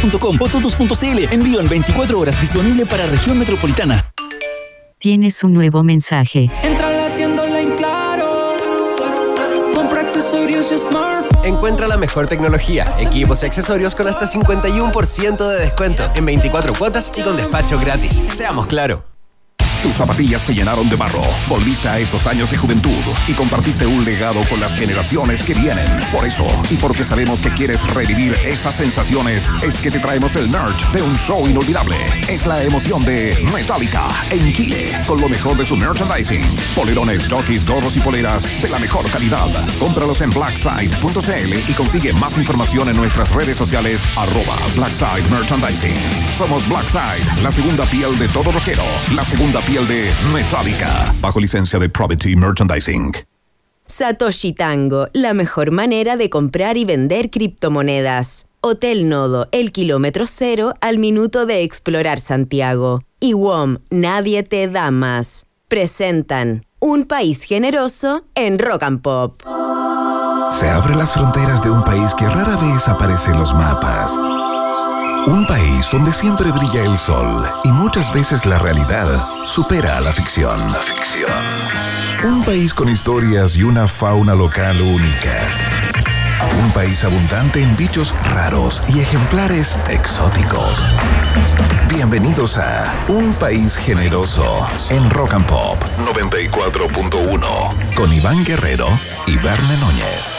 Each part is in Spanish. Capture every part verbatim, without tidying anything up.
punto com o todos punto c l. Envío en veinticuatro horas, disponible para región metropolitana. Tienes un nuevo mensaje. Entra a la tienda online Claro. Compra accesorios y smartphone. Encuentra la mejor tecnología, equipos y accesorios con hasta cincuenta y uno por ciento de descuento en veinticuatro cuotas y con despacho gratis. Seamos Claro. Tus zapatillas se llenaron de barro, volviste a esos años de juventud y compartiste un legado con las generaciones que vienen. Por eso, y porque sabemos que quieres revivir esas sensaciones, es que te traemos el merch de un show inolvidable. Es la emoción de Metallica en Chile, con lo mejor de su merchandising. Polerones, jockeys, gorros y poleras de la mejor calidad. Cómpralos en blackside punto c l y consigue más información en nuestras redes sociales arroba Blackside Merchandising. Somos Blackside, la segunda piel de todo rockero, la segunda piel de Metallica, bajo licencia de Probity Merchandising. Satoshi Tango, la mejor manera de comprar y vender criptomonedas. Hotel Nodo, el kilómetro cero al minuto de explorar Santiago. Y W O M, nadie te da más. Presentan Un País Generoso en Rock and Pop. Se abren las fronteras de un país que rara vez aparece en los mapas. Un país donde siempre brilla el sol y muchas veces la realidad supera a la ficción. La ficción. Un país con historias y una fauna local únicas. Un país abundante en bichos raros y ejemplares exóticos. Bienvenidos a Un País Generoso en Rock and Pop noventa y cuatro punto uno con Iván Guerrero y Verne Núñez.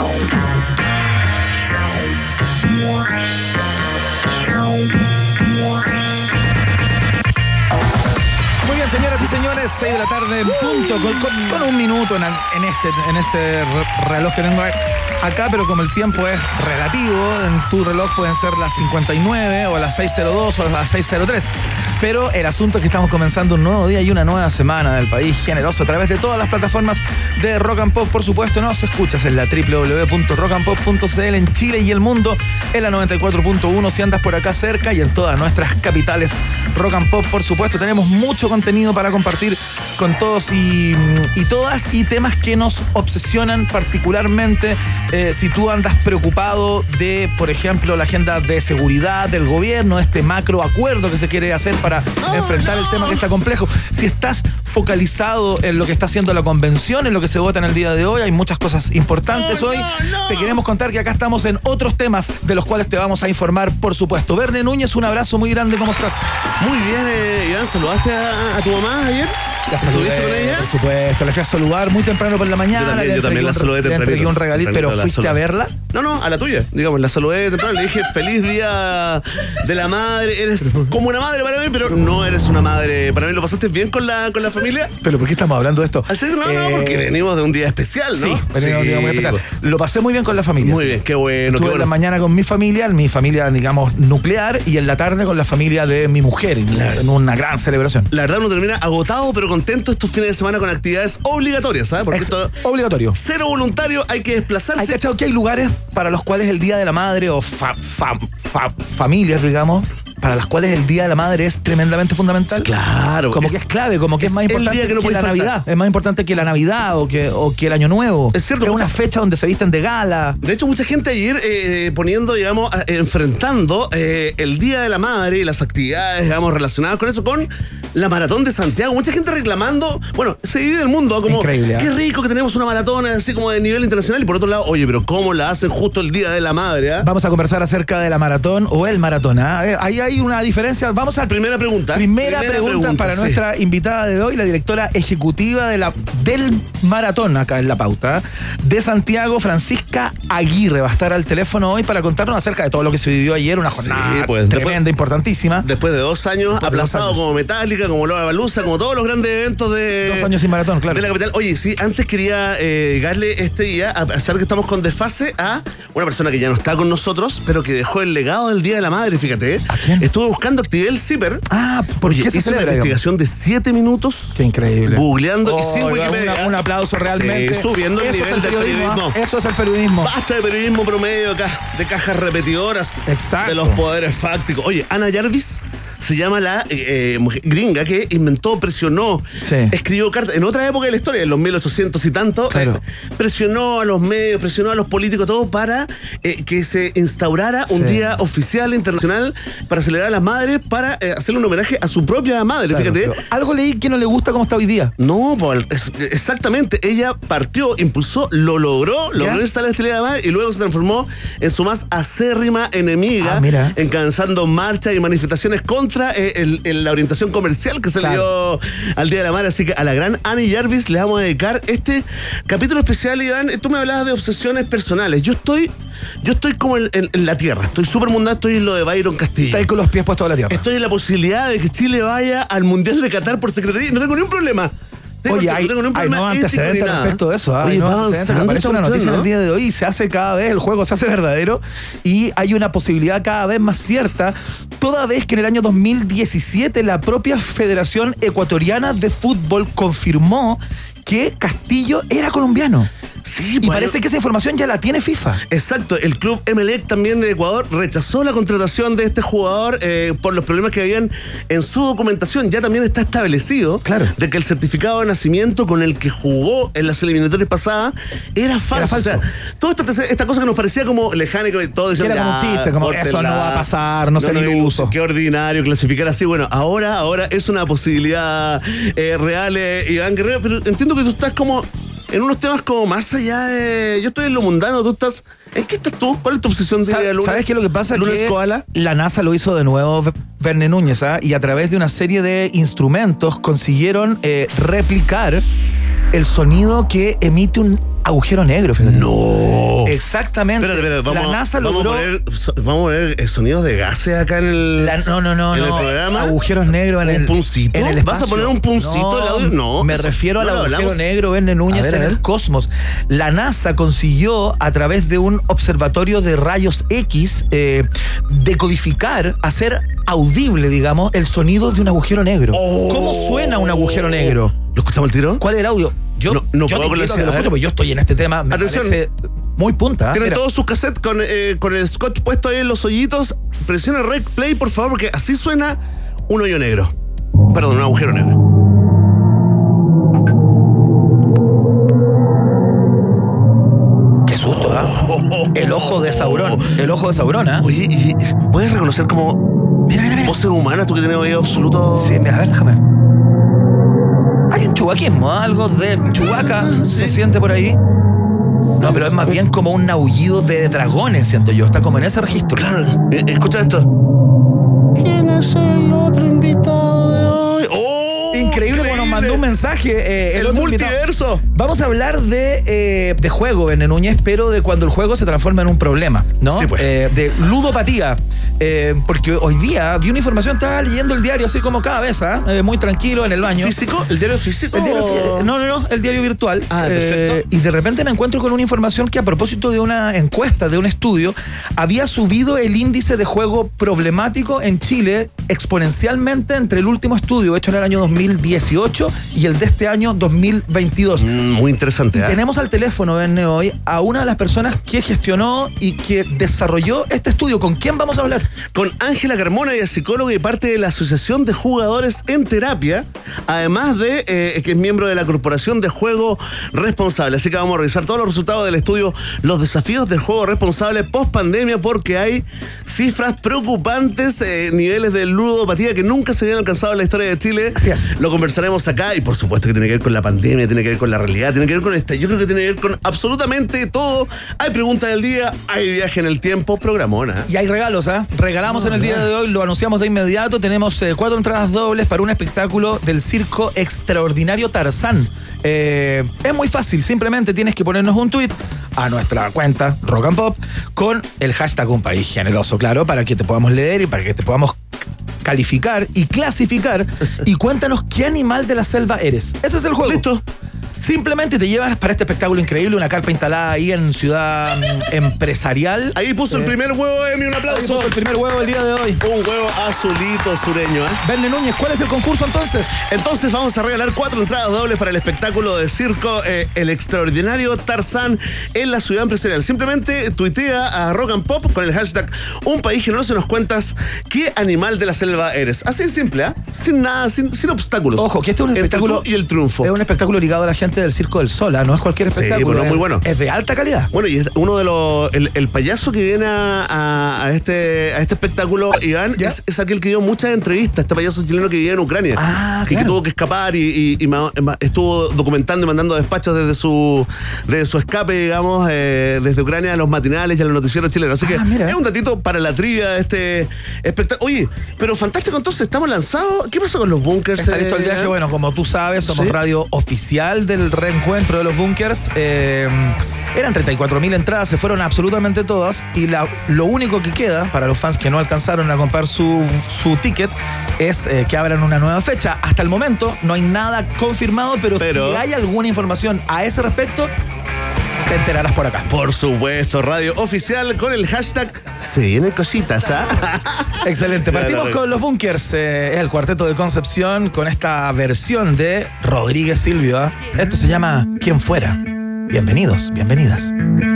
Muy bien, señoras y señores, seis de la tarde en punto, con, con, con un minuto en, en este, en este reloj que tengo acá, pero como el tiempo es relativo, en tu reloj pueden ser las cincuenta y nueve o las seis cero dos o las seis cero tres. Pero el asunto es que estamos comenzando un nuevo día y una nueva semana del País Generoso a través de todas las plataformas de Rock and Pop. Por supuesto, nos escuchas en la doble u doble u doble u punto rock and pop punto c l en Chile y el mundo, en la noventa y cuatro punto uno si andas por acá cerca y en todas nuestras capitales Rock and Pop. Por supuesto, tenemos mucho contenido para compartir con todos y, y todas, y temas que nos obsesionan particularmente. Eh, si tú andas preocupado de, por ejemplo, la agenda de seguridad del gobierno, este macro acuerdo que se quiere hacer para para no, enfrentar no. el tema que está complejo. Si estás focalizado en lo que está haciendo la convención, en lo que se vota en el día de hoy, hay muchas cosas importantes no, hoy. No, no. Te queremos contar que acá estamos en otros temas de los cuales te vamos a informar, por supuesto. Verne Núñez, un abrazo muy grande, ¿cómo estás? Muy bien, eh, Iván, ¿saludaste a, a tu mamá ayer? La saludé, ¿Estuviste con ella? Por supuesto, le fui a saludar muy temprano por la mañana. Yo también, yo también la saludé temprano. Le entregué un regalito, pero ¿fuiste a verla? No, no, a la tuya, digamos, la saludé temprano. Le dije, feliz día de la madre. Eres como una madre para mí, pero no eres una madre para mí. ¿Lo pasaste bien con la, con la familia? ¿Pero por qué estamos hablando de esto? Así, no, eh, no, porque venimos de un día especial, ¿no? Sí, venimos de un día muy especial. Lo pasé muy bien con la familia. Muy sí. bien, qué bueno. Estuve qué bueno. en la mañana con mi familia, mi familia, digamos, nuclear, y en la tarde con la familia de mi mujer, en una gran celebración. La verdad uno termina agotado, pero contento estos fines de semana con actividades obligatorias, ¿sabes? Porque Ex- esto obligatorio. Cero voluntario, hay que desplazarse. Hay cachado que hay lugares para los cuales el Día de la Madre o fa, fa, fa, familias, digamos, para las cuales el Día de la Madre es tremendamente fundamental. Claro. Como es, que es clave, como que es, es más importante el día que, no que la faltar. Navidad. Es más importante que la Navidad o que, o que el Año Nuevo. Es cierto. Es mucha, una fecha donde se visten de gala. De hecho, mucha gente ayer eh, poniendo, digamos, eh, enfrentando eh, el Día de la Madre y las actividades, digamos, relacionadas con eso, con la Maratón de Santiago. Mucha gente reclamando, bueno, se divide el mundo como, increíble, ¿eh? Qué rico que tenemos una maratón así como de nivel internacional, y por otro lado, oye, pero ¿cómo la hacen justo el Día de la Madre? ¿eh? Vamos a conversar acerca de la maratón o el maratón. ¿eh? Ahí hay una diferencia. Vamos a primera pregunta. Primera, primera pregunta, pregunta para sí. nuestra invitada de hoy, la directora ejecutiva de la del maratón, acá en La Pauta, de Santiago, Francisca Aguirre. Va a estar al teléfono hoy para contarnos acerca de todo lo que se vivió ayer, una jornada sí, pues, tremenda, después, importantísima. Después de dos años, después aplazado dos años. Como Metallica, como Lollapalooza, como todos los grandes eventos de... Dos años sin maratón, claro. De la capital. Oye, sí, antes quería eh, darle este día, a pesar que estamos con desfase, a una persona que ya no está con nosotros, pero que dejó el legado del Día de la Madre, fíjate. ¿A quién? Estuve buscando Activel Zipper. Ah, ¿por qué se hizo celebra, una investigación digamos? de siete minutos. Qué increíble. Googleando oh, y sin Wikipedia. Una, un aplauso realmente. Sí, subiendo el Eso nivel es el del periodismo. periodismo. Eso es el periodismo. Basta de periodismo promedio acá, de cajas repetidoras. Exacto. De los poderes fácticos. Oye, Ana Jarvis se llama la eh, mujer gringa que inventó, presionó, Sí. escribió cartas. En otra época de la historia, en los mil ochocientos y tanto, Claro. eh, presionó a los medios, presionó a los políticos, todo para eh, que se instaurara un Sí. día oficial internacional para celebrar a las madres, para eh, hacerle un homenaje a su propia madre. Claro, Fíjate. pero algo leí que no le gusta cómo está hoy día. No, pues, es- exactamente. Ella partió, impulsó, lo logró, logró ¿Ya? instalar este Día de la Madre y luego se transformó en su más acérrima enemiga, Ah, mira. encabezando marchas y manifestaciones contra eh, el- el- la orientación comercial que se Claro. le dio al Día de la Madre. Así que a la gran Annie Jarvis le vamos a dedicar este capítulo especial, Iván. Tú me hablabas de obsesiones personales. Yo estoy, yo estoy como en, en- en la tierra. Estoy súper mundano, estoy en lo de Byron Castillo. Está ahí con los pies puestos a la tierra. Estoy en la posibilidad de que Chile vaya al Mundial de Qatar por secretaría. No tengo ningún problema. Tengo- Oye, no hay, tengo ningún hay problema nuevos ético antecedentes ni nada. respecto de eso. ¿ah? Oye, Hay nuevos va antecedentes. avanzando Aparece una esta noticia en el cuestión, día de hoy y se hace cada vez, el juego se hace verdadero y hay una posibilidad cada vez más cierta, toda vez que en el año dos mil diecisiete la propia Federación Ecuatoriana de Fútbol confirmó que Castillo era colombiano. Sí, Y pues, parece que esa información ya la tiene FIFA. Exacto, el club Emelec también de Ecuador rechazó la contratación de este jugador eh, por los problemas que habían en su documentación. Ya también está establecido Claro. de que el certificado de nacimiento con el que jugó en las eliminatorias pasadas era falso. falso. O sea, toda esta, esta cosa que nos parecía como lejana y que todo Que era como un chiste, como, eso no va a pasar, no sean ilusos. Qué ordinario clasificar así. Bueno, ahora, ahora es una posibilidad eh, real, eh, Iván Guerrero, pero entiendo que tú estás como en unos temas como más allá de... Yo estoy en lo mundano, tú estás... ¿En qué estás tú? ¿Cuál es tu obsesión de ¿Sabes, lunes? ¿Sabes qué es lo que pasa? ¿Lunes Que koala? la NASA lo hizo de nuevo, V- Verne Núñez, ¿ah? Y a través de una serie de instrumentos consiguieron eh, replicar el sonido que emite un agujero negro. Fíjate. ¡No! Exactamente. Espérate, espérate, vamos, la NASA vamos logró... a poner, so- vamos a poner eh, sonidos de gases acá en el... La- no, no, no, en el no. programa. Agujeros negros en ¿Un el puncito? en el ¿Vas a espacio. poner un puncito al audio? No, me eso- refiero no al lo agujero hablamos. negro Verne Núñez A ver, a en el ver. cosmos. La NASA consiguió a través de un observatorio de rayos X eh, decodificar, hacer audible, digamos, el sonido de un agujero negro. Oh. ¿Cómo suena un agujero negro? ¿Lo escuchamos el tiro? ¿Cuál es el audio? Yo No- no yo puedo te con la invito a que lo ansiedad. escuches, porque yo estoy en este tema. Me Atención. parece muy punta. ¿ah? Tienen Mira. todos sus cassettes con, eh, con el scotch puesto ahí en los hoyitos. Presiona rec play, por favor, porque así suena un hoyo negro. Perdón, un agujero negro. Qué susto, ¿ah? El ojo de Sauron. El ojo de Sauron, ¿ah? Oye, ¿y puedes reconocer como Mira, mira, mira. voces humanas tú que tienes oído absoluto? Sí, mira, a ver, déjame ver. Hay un chubaquismo, ¿ah? Algo de Chewbacca se siente por ahí. No, pero es más bien como un aullido de dragones, siento yo. Está como en ese registro. Claro, eh, escucha esto. ¿Quién es el otro invitado de hoy? ¡Oh! Increíble como nos mandó un mensaje. eh, El otro invitado. multiverso. Vamos a hablar de, eh, de juego, Verne Núñez, pero de cuando el juego se transforma en un problema, ¿no? Sí, pues. Eh, de ludopatía. Eh, porque hoy día vi una información, estaba leyendo el diario así como cada vez, ¿ah? Eh, muy tranquilo en el baño. ¿Físico? ¿El diario físico? El diario, o- no, no, no, el diario virtual. Ah, perfecto. y de repente me encuentro con una información que a propósito de una encuesta, de un estudio, había subido el índice de juego problemático en Chile exponencialmente entre el último estudio hecho en el año dos mil dieciocho y el de este año dos mil veintidós. Mm, muy interesante. Y ¿eh? tenemos al teléfono, Verne, hoy a una de las personas que gestionó y que desarrolló este estudio. ¿Con quién vamos a hablar? Con Ángela Carmona, ella es psicóloga y parte de la Asociación de Jugadores en Terapia, además de eh, que es miembro de la Corporación de Juego Responsable. Así que vamos a revisar todos los resultados del estudio, los desafíos del juego responsable post pandemia, porque hay cifras preocupantes, eh, niveles de ludopatía que nunca se habían alcanzado en la historia de Chile. Así es. Lo conversaremos acá y por supuesto que tiene que ver con la pandemia, tiene que ver con la realidad, tiene que ver con esta. Yo creo que tiene que ver con absolutamente todo. Hay preguntas del día, hay viaje en el tiempo, programona. Y hay regalos, ¿ah? Regalamos en el día de hoy, lo anunciamos de inmediato. Tenemos eh, cuatro entradas dobles para un espectáculo del circo extraordinario Tarzán. Eh, es muy fácil, simplemente tienes que ponernos un tweet a nuestra cuenta Rock and Pop con el hashtag Un País Generoso, claro, para que te podamos leer y para que te podamos calificar y clasificar. Y cuéntanos qué animal de la selva eres. Ese es el juego. Listo. Simplemente te llevas para este espectáculo increíble, una carpa instalada ahí en Ciudad mm, Empresarial. Ahí puso eh, el primer huevo, Emi, un aplauso. Ahí puso el primer huevo del día de hoy. Un huevo azulito sureño, ¿eh? Verne Núñez, ¿cuál es el concurso entonces? Entonces vamos a regalar cuatro entradas dobles para el espectáculo de circo eh, El Extraordinario Tarzán en la Ciudad Empresarial. Simplemente tuitea a Rock and Pop con el hashtag Un País Generoso y nos cuentas qué animal de la selva eres. Así de simple, ¿eh? Sin nada, sin, sin obstáculos. Ojo, que este es un espectáculo y el triunfo. Es un espectáculo ligado a la gente del Circo del Sol, ¿eh? No es cualquier espectáculo. Sí, bueno, es, muy bueno. Es de alta calidad. Bueno, y es uno de los. El, el payaso que viene a, a, a, este, a este espectáculo, Iván, es, es aquel que dio muchas entrevistas. Este payaso chileno que vivía en Ucrania. Ah, y claro. que tuvo que escapar y, y, y ma, ma, estuvo documentando y mandando despachos desde su, desde su escape, digamos, eh, desde Ucrania a los matinales y a los noticieros chilenos. Así ah, que mira. es un datito para la trivia de este espectáculo. Oye, pero fantástico, entonces estamos lanzados. ¿Qué pasa con los bunkers? Está listo el viaje. Bueno, como tú sabes, somos ¿Sí? radio oficial del reencuentro de los bunkers. Eh, eran treinta y cuatro mil entradas, se fueron absolutamente todas. Y la, lo único que queda para los fans que no alcanzaron a comprar su, su ticket es eh, que abran una nueva fecha. Hasta el momento no hay nada confirmado, pero, pero... si hay alguna información a ese respecto, te enterarás por acá. Por supuesto, radio oficial con el hashtag Se vienen cositas, ¿ah? ¿eh? Excelente. Partimos claro, con los bunkers. Eh, el cuarteto de Concepción con esta versión de Rodríguez Silvio. ¿eh? Esto se llama Quien Fuera. Bienvenidos, bienvenidas.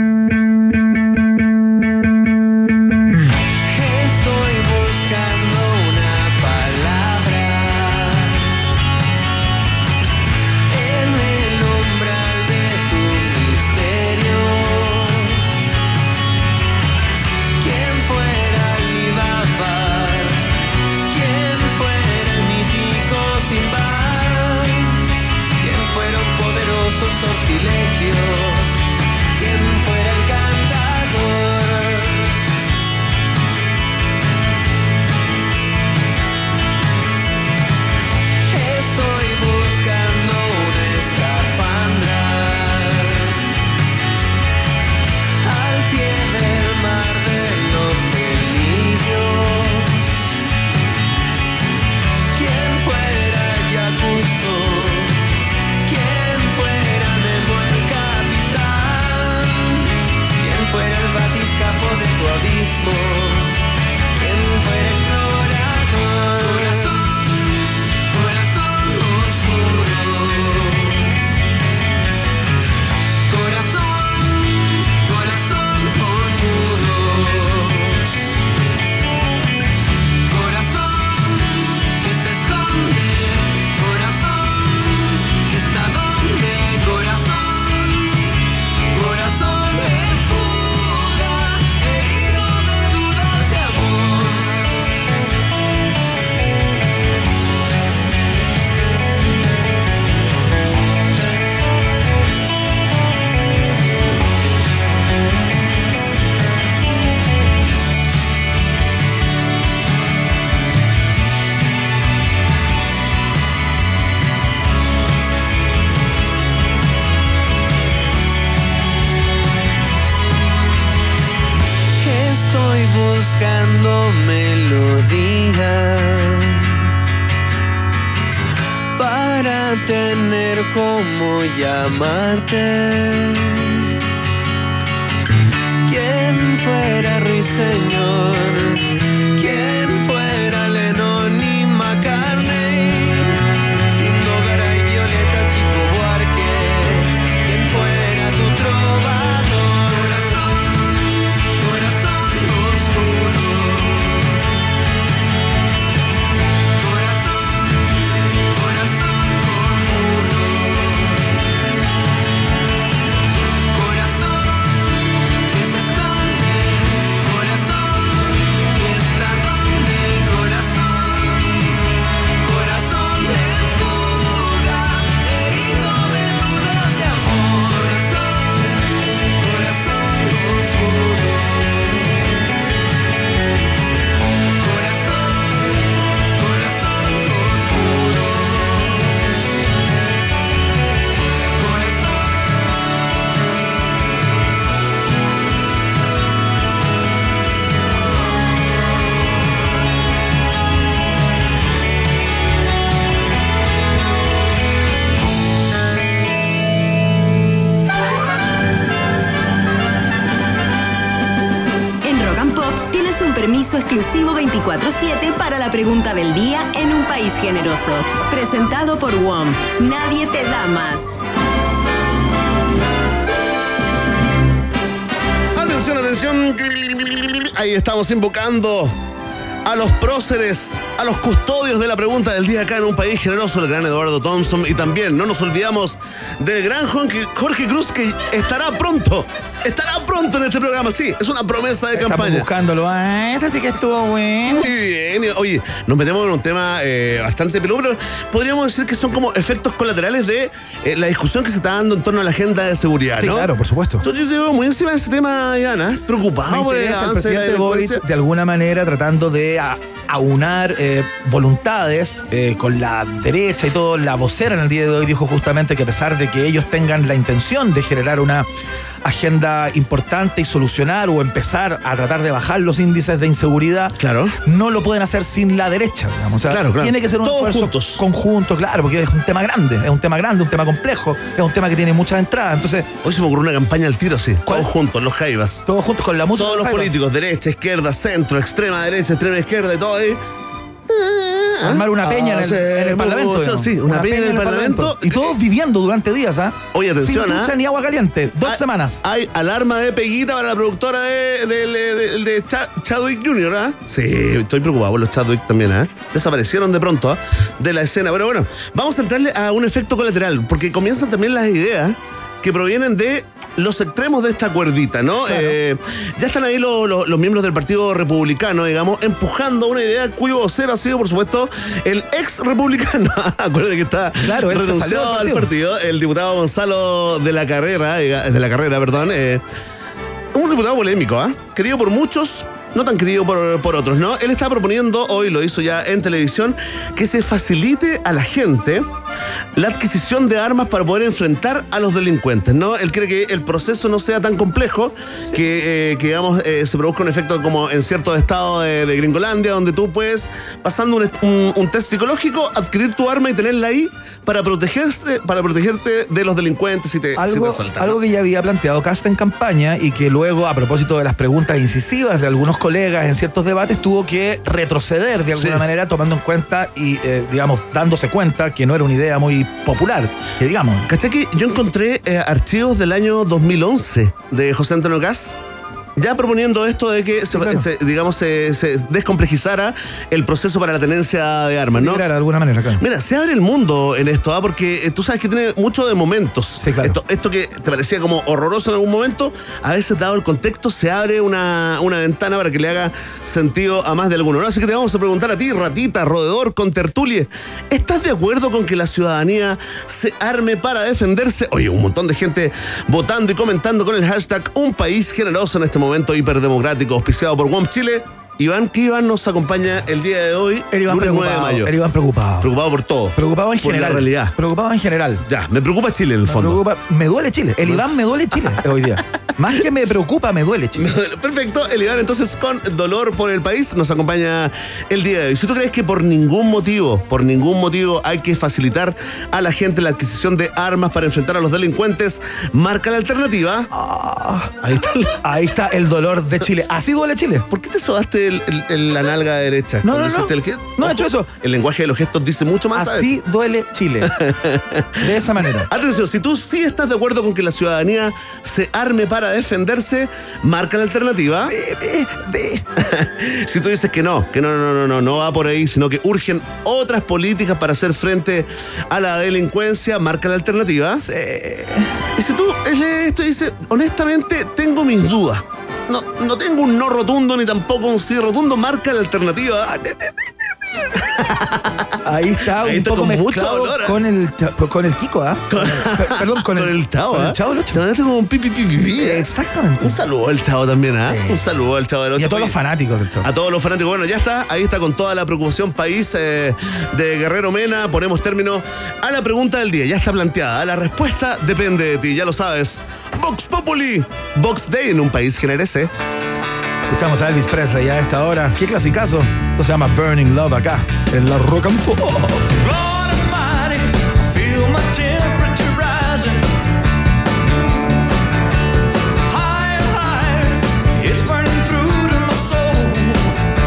buscando melodía para tener cómo llamarte. ¿Quién fuera Ruiseñor? ¿Quién fuera Lennon y McCartney? Sin Nogara y Violeta, Chico Buarque. ¿Quién fuera tu trovador? Corazón, corazón oscuro. Corazón, corazón común. Corazón que se esconde. Corazón aviso exclusivo veinticuatro siete para la pregunta del día en un país generoso. Presentado por W O M. Nadie te da más. Atención, atención. Ahí estamos invocando a los próceres, a los custodios de la pregunta del día acá en un país generoso, el gran Eduardo Thompson. Y también no nos olvidamos del gran Jorge Cruz, que estará pronto, estará pronto en este programa. Sí, es una promesa de Estamos campaña. buscándolo. Ah, esa sí que estuvo bueno. Muy bien. Oye, nos metemos en un tema eh, bastante peludo, pero podríamos decir que son como efectos colaterales de eh, la discusión que se está dando en torno a la agenda de seguridad, Sí, ¿no? claro, por supuesto. Entonces yo te veo muy encima de ese tema, Ivana, preocupado Me por el interesa el avance de la presidente Boric delincuencia. de alguna manera tratando de a- aunar eh, voluntades eh, con la derecha y todo. La vocera en el día de hoy dijo justamente que a pesar de que ellos tengan la intención de generar una agenda importante y solucionar o empezar a tratar de bajar los índices de inseguridad, Claro. no lo pueden hacer sin la derecha, digamos. O sea, Claro, claro. tiene que ser un Todos esfuerzo juntos. conjunto, claro, porque es un tema grande, es un tema grande, un tema complejo, es un tema que tiene muchas entradas. Entonces, Hoy se me ocurrió una campaña al tiro, sí. ¿Cuál? Todos juntos, los jaivas. todos juntos con la música. Todos los Jairo, políticos, derecha, izquierda, centro, extrema derecha, extrema izquierda y todo ahí. armar una peña en el, Hace en el Parlamento. mucho, digamos. sí, una, peña, en el Parlamento. Y todos viviendo durante días, ¿ah? Oye, atención, Sin ducha ¿ah? ni agua caliente. Dos Hay- semanas. Hay alarma de peguita para la productora de, de, de- de- de Cha- Chadwick junior, ¿ah? Sí, estoy preocupado por los Chadwick también, ¿ah? Desaparecieron de pronto, ¿ah? De la escena. Pero bueno, vamos a entrarle a un efecto colateral, porque comienzan también las ideas que provienen de los extremos de esta cuerdita, ¿no? Claro. Eh, ya están ahí los, los- los miembros del Partido Republicano, digamos, empujando una idea cuyo vocero ha sido, por supuesto, el ex republicano. Acuérdate que está Claro, él se renunciado salió al del partido, el diputado Gonzalo de la Carrera, diga- de la Carrera, perdón. eh, un diputado polémico, ¿ah? Querido por muchos, no tan querido por, por otros, ¿no? Él está proponiendo, hoy lo hizo ya en televisión, que se facilite a la gente la adquisición de armas para poder enfrentar a los delincuentes, ¿no? Él cree que el proceso no sea tan complejo, que, eh, que digamos, eh, se produzca un efecto como en ciertos estados de, de Gringolandia, donde tú puedes, pasando un, est- un- un test psicológico, adquirir tu arma y tenerla ahí para protegerse, para protegerte de los delincuentes si te, si te Algo, asaltan, ¿no? algo que ya había planteado Casta en campaña y que luego, a propósito de las preguntas incisivas de algunos colegas en ciertos debates, tuvo que retroceder de alguna Sí. manera, tomando en cuenta y, eh, digamos, dándose cuenta que no era una idea muy popular, que digamos. ¿Cachai que yo encontré eh, archivos del año dos mil once de José Antonio Caz? Ya proponiendo esto de que, se, claro. se- digamos, se, se descomplejizara el proceso para la tenencia de armas, ¿no? Liberar de alguna manera, claro. Mira, se abre el mundo en esto, ¿ah? Porque eh, tú sabes que tiene mucho de momentos. Sí, claro. esto, esto que te parecía como horroroso en algún momento, a veces, dado el contexto, se abre una, una ventana para que le haga sentido a más de alguno, ¿no? Así que te vamos a preguntar a ti, ratita, roedor, con tertulie. ¿Estás de acuerdo con que la ciudadanía se arme para defenderse? Oye, un montón de gente votando y comentando con el hashtag Un País Generoso en este momento hiperdemocrático, auspiciado por W O M Chile. Iván, ¿qué Iván nos acompaña el día de hoy? El Iván lunes nueve de preocupado. mayo. El Iván preocupado. Preocupado por todo. Preocupado en por general. la realidad. Preocupado en general. Ya, me preocupa Chile en el Me fondo. preocupa- me duele Chile. El Iván me duele Chile hoy día. Más que me preocupa, me duele Chile. Perfecto, el Iván entonces con dolor por el país nos acompaña el día de hoy. Si tú crees que por ningún motivo, por ningún motivo hay que facilitar a la gente la adquisición de armas para enfrentar a los delincuentes, marca la alternativa. Ahí está. el- Ahí está el dolor de Chile. Así duele Chile. ¿Por qué te sobaste el- el- el- la nalga derecha? No, cuando no, no. hiciste el gesto? No he Ojo, hecho eso. El lenguaje de los gestos dice mucho más. ¿sabes? Así duele Chile. De esa manera. Atención, si tú sí estás de acuerdo con que la ciudadanía se arme para defenderse, marca la alternativa. Si tú dices que no, que no, no, no, no, no va por ahí, sino que urgen otras políticas para hacer frente a la delincuencia, marca la alternativa. Y si tú lees esto y dices, honestamente, tengo mis dudas. No, no tengo un no rotundo ni tampoco un sí rotundo, marca la alternativa. Ahí está Ahí un está poco con mucho mezclado dolor, ¿eh? con el cha- con el Kiko, ¿ah? Con el- per- Perdón, con el, Con el chavo, con ¿eh? el Chavo del Ocho. Te mandaste como un pipi pipi pipi. Exactamente. Un saludo al chavo también, ¿ah? Sí. Un saludo al chavo del ocho. Y a todos Oye, los fanáticos del Chavo. A todos los fanáticos. Bueno, ya está. Ahí está con toda la preocupación país eh, de Guerrero Mena. Ponemos término a la pregunta del día. Ya está planteada. La respuesta depende de ti. Ya lo sabes. Vox Populi. Vox Day en un país generese. Escuchamos a Elvis Presley ya a esta hora. Qué clasicazo. Esto se llama Burning Love acá, en la Rock and Pop. Lord Almighty, I feel my temperature rising. Higher, higher, it's burning through to my soul.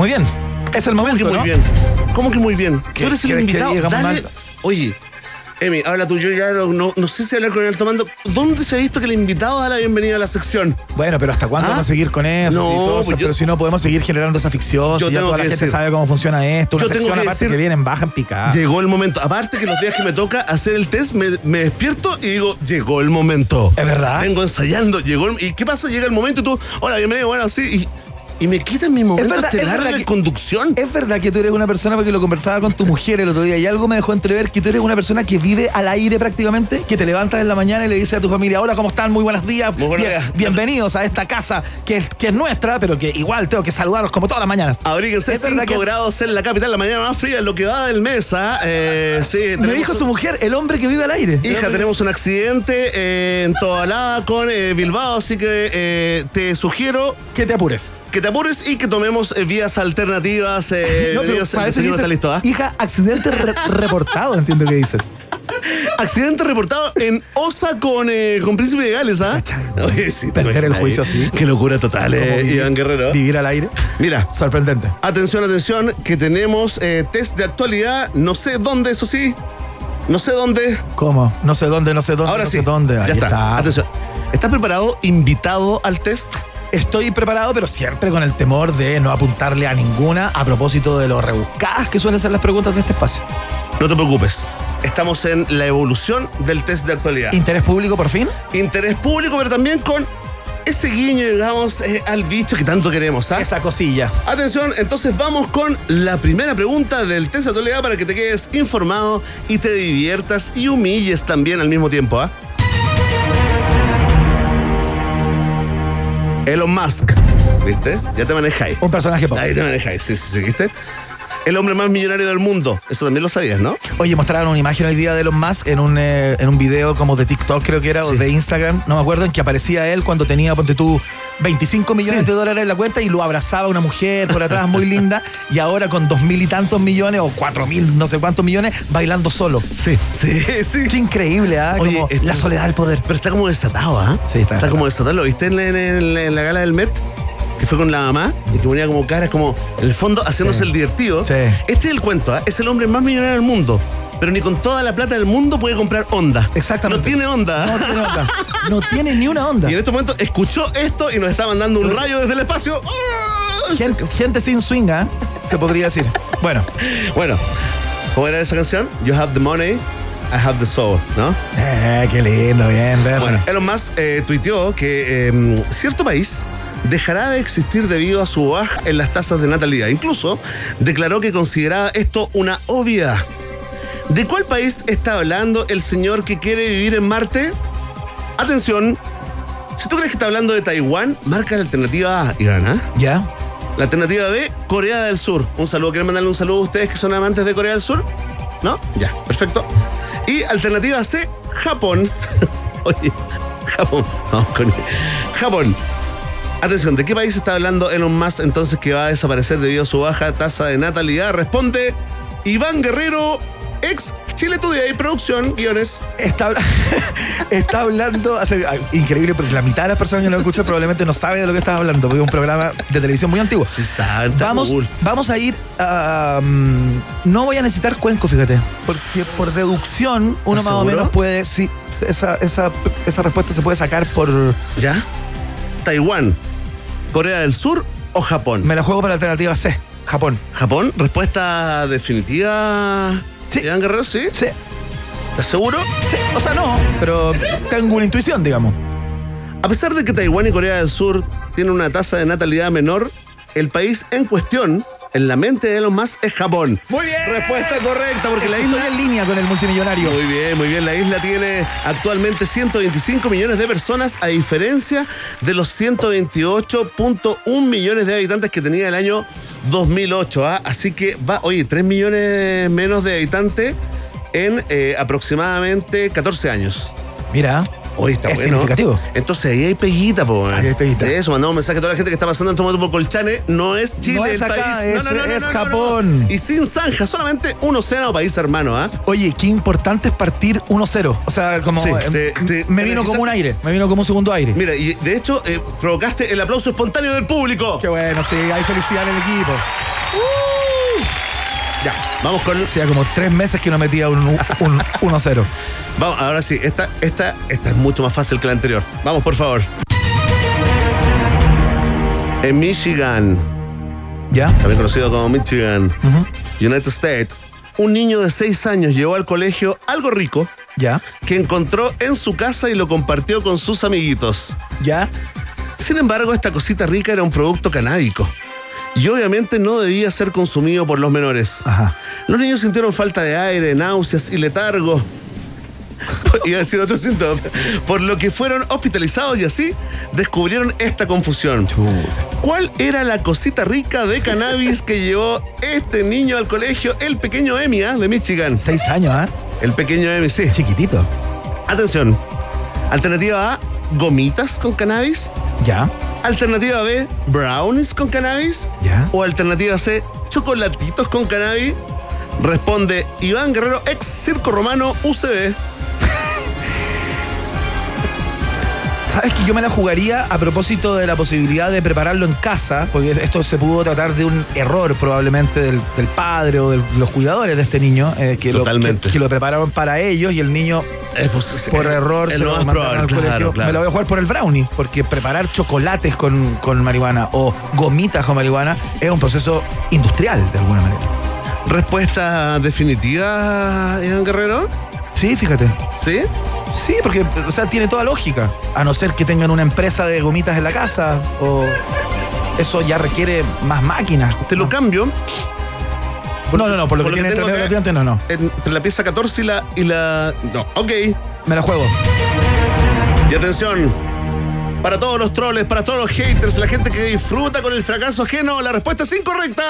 Muy bien. Es el momento, ¿Cómo que ¿no? muy bien? ¿Cómo que muy bien? ¿Qué Tú eres el quieres que invitado. digamos Dale. mal? Oye, Emi, habla tú. Yo ya no, no, no sé si hablar con el tomando. ¿Dónde se ha visto que el invitado da la bienvenida a la sección? Bueno, pero ¿hasta cuándo ¿Ah? vamos a seguir con eso? No, y todo eso? pues yo- Pero si no podemos seguir generando esa ficción, Yo si ya tengo toda la que gente decir- sabe cómo funciona esto, una Yo tengo sección que aparte decir- que viene en baja en picada. Llegó el momento. Aparte que los días que me toca hacer el test, me, me despierto y digo, llegó el momento. ¿Es verdad? Vengo ensayando, llegó el, ¿y qué pasa? Llega el momento y tú, hola, bienvenido, bueno, sí, y, y me quitan mi momento verdad, es estelar verdad de que- conducción. Es verdad que tú eres una persona, porque lo conversaba con tu mujer el otro día, y algo me dejó entrever que tú eres una persona que vive al aire prácticamente, que te levantas en la mañana y le dices a tu familia, hola, ¿cómo están? Muy buenos días. Muy buenos Bien- días. Bienvenidos a esta casa que es, que es nuestra, pero que igual tengo que saludarlos como todas las mañanas. Abríguense, Es verdad cinco que- grados en la capital, la mañana más fría en lo que va del mes, ¿ah? Eh, sí, Me tenemos dijo un- su mujer, el hombre que vive al aire. Hija, tenemos un accidente eh, en Tobalaba con eh, Bilbao, así que eh, te sugiero Que te apures. que te apures y que tomemos eh, vías alternativas. Eh, No, pero bienvenidos, el parece que desayuno está dices, listo, ¿ah? hija, accidente re- reportado, entiendo que dices. Accidente reportado en Osa con, eh, con Príncipe de Gales, ¿ah? Cachai. Oye, sí, te Perder el imaginas, juicio eh. así. Qué locura total, eh, Como vivir- Iván Guerrero. Vivir al aire. Mira, Sorprendente. atención, atención, que tenemos eh, test de actualidad, no sé dónde, eso sí, no sé dónde. ¿Cómo? No sé dónde, no sé dónde, Ahora no sí, sé dónde. ya Ahí está. Atención, ¿estás preparado, invitado al test? Estoy preparado, pero siempre con el temor de no apuntarle a ninguna a propósito de lo rebuscadas que suelen ser las preguntas de este espacio. No te preocupes, estamos en la evolución del test de actualidad. ¿Interés público por fin? Interés público, pero también con ese guiño, digamos, eh, al bicho que tanto queremos, ¿ah? Esa cosilla. Atención, entonces vamos con la primera pregunta del test de actualidad para que te quedes informado y te diviertas y humilles también al mismo tiempo, ¿ah? Elon Musk, ¿viste? Ya te manejáis. Un personaje pop. Ahí te manejáis, sí, sí, sí, ¿viste? El hombre más millonario del mundo. Eso también lo sabías, ¿no? Oye, mostraron una imagen hoy día de Elon Musk en un, eh, en un video como de TikTok, creo que era, o Sí. de Instagram, no me acuerdo, en que aparecía él cuando tenía, ponte tú, veinticinco millones Sí. de dólares en la cuenta y lo abrazaba una mujer por atrás muy linda, y ahora con dos mil y tantos millones o cuatro mil, no sé cuántos millones, bailando solo. Sí, sí, sí. Qué increíble, ¿ah? Oye, Como esto- la soledad del poder. Pero está como desatado, ¿ah? Sí, está desatado. como desatado. ¿Lo viste en, en- en- en la gala del Met? Que fue con la mamá y que ponía como caras, como en el fondo haciéndose Sí. el divertido. Sí. Este es el cuento, ¿ah? Es el hombre más millonario del mundo. Pero ni con toda la plata del mundo puede comprar onda. Exactamente. No tiene onda. No tiene onda. No tiene ni una onda. Y en este momento escuchó esto y nos está mandando un rayo desde el espacio. ¡Ah! Gente, gente sin swing, ¿ah? Se podría decir. Bueno, Bueno, ¿cómo era esa canción? You have the money, I have the soul, ¿no? eh, qué lindo, bien, verde. Bueno, Elon Musk eh, tuiteó que eh, cierto país dejará de existir debido a su baja en las tasas de natalidad. Incluso declaró que consideraba esto una obviedad. ¿De cuál país está hablando el señor que quiere vivir en Marte? Atención, si tú crees que está hablando de Taiwán, marca la alternativa A, Iván, ¿ah? ¿Ya? La alternativa B, Corea del Sur. Un saludo, ¿quieren mandarle un saludo a ustedes que son amantes de Corea del Sur? ¿No? Ya, perfecto. Y alternativa C, Japón. Oye, Japón. Vamos con Japón. Atención, ¿de qué país está hablando Elon Musk entonces que va a desaparecer debido a su baja tasa de natalidad? Responde Iván Guerrero, ex Chile Today y producción, guiones. Está, habla- está hablando, hace- ah, increíble, porque la mitad de las personas que lo escuchan probablemente no sabe de lo que estás hablando, porque es un programa de televisión muy antiguo. Sí, saben, está Vamos, cool. vamos a ir a... um, no voy a necesitar cuenco, fíjate, porque por deducción uno ¿Estás más o seguro? menos puede, sí, esa, esa, esa respuesta se puede sacar por... ¿Ya? Taiwán, Corea del Sur o Japón. Me la juego para la alternativa C, Japón. Japón, respuesta definitiva. Sí. Iván Guerrero, sí. Sí, ¿Estás seguro? sí, o sea, no, pero tengo una intuición, digamos. A pesar de que Taiwán y Corea del Sur tienen una tasa de natalidad menor, el país en cuestión, en la mente de Elon Musk, es Japón. Muy bien. Respuesta correcta, porque la Estoy isla... en línea con el multimillonario. Muy bien, muy bien. La isla tiene actualmente ciento veinticinco millones de personas, a diferencia de los ciento veintiocho punto uno millones de habitantes que tenía el año dos mil ocho. ¿ah? Así que va, oye, tres millones menos de habitantes en eh, aproximadamente catorce años. Mira, Hoy está es bueno. significativo. Entonces ahí hay peguita, po. Ahí hay peguita. De eso, mandamos un mensaje a toda la gente que está pasando en este momento por Colchane. No es Chile No es el acá, país. es- es Japón. Y sin zanja, solamente un océano país hermano, ¿ah? Oye, qué importante es partir uno cero. O sea, como Sí, eh, te- te- me te vino como un energizaste. aire, me vino como un segundo aire. Mira, y de hecho, eh, provocaste el aplauso espontáneo del público. Qué bueno, sí, hay felicidad en el equipo. Ya, vamos con... Hacía como tres meses que no metía un, un uno cero. Vamos, ahora sí, esta, esta, esta es mucho más fácil que la anterior. Vamos, por favor. En Michigan, ¿Ya? también conocido como Michigan, Uh-huh. United States, un niño de seis años llevó al colegio algo rico ¿Ya? que encontró en su casa y lo compartió con sus amiguitos. ¿Ya? Sin embargo, esta cosita rica era un producto canábico y obviamente no debía ser consumido por los menores. Ajá. Los niños sintieron falta de aire, náuseas y letargo. Iba a decir otro síntoma. Por lo que fueron hospitalizados y así descubrieron esta confusión. ¿Cuál era la cosita rica de cannabis que llevó este niño al colegio? El pequeño Emi, ¿eh? De Michigan. Seis años, ¿ah? ¿eh? El pequeño Emi, sí. Chiquitito. Atención. Alternativa A, gomitas con cannabis. ¿Ya? Alternativa B, brownies con cannabis. ¿Ya? O alternativa C, chocolatitos con cannabis. Responde Iván Guerrero, ex Circo Romano U C B. ¿Sabes que yo me la jugaría a propósito de la posibilidad de prepararlo en casa? Porque esto se pudo tratar de un error probablemente del, del padre o de los cuidadores de este niño, eh, que, Totalmente. Lo, que, que lo prepararon para ellos y el niño Eh, pues, por eh, error es se lo lo más mandaron probable, al claro, colegio. claro. Me lo voy a jugar por el brownie, porque preparar chocolates con, con marihuana o gomitas con marihuana es un proceso industrial de alguna manera. ¿Respuesta definitiva, Iván Guerrero? Sí, fíjate. ¿Sí? Sí, porque, o sea, tiene toda lógica. A no ser que tengan una empresa de gomitas en la casa, o eso ya requiere más máquinas. Te lo cambio. No, no, no, por lo que tiene entre medio de los dientes, no, no. Entre la pieza catorce y la... Y la no, ok. Me la juego. Y atención, para todos los troles, para todos los haters, la gente que disfruta con el fracaso ajeno, la respuesta es incorrecta.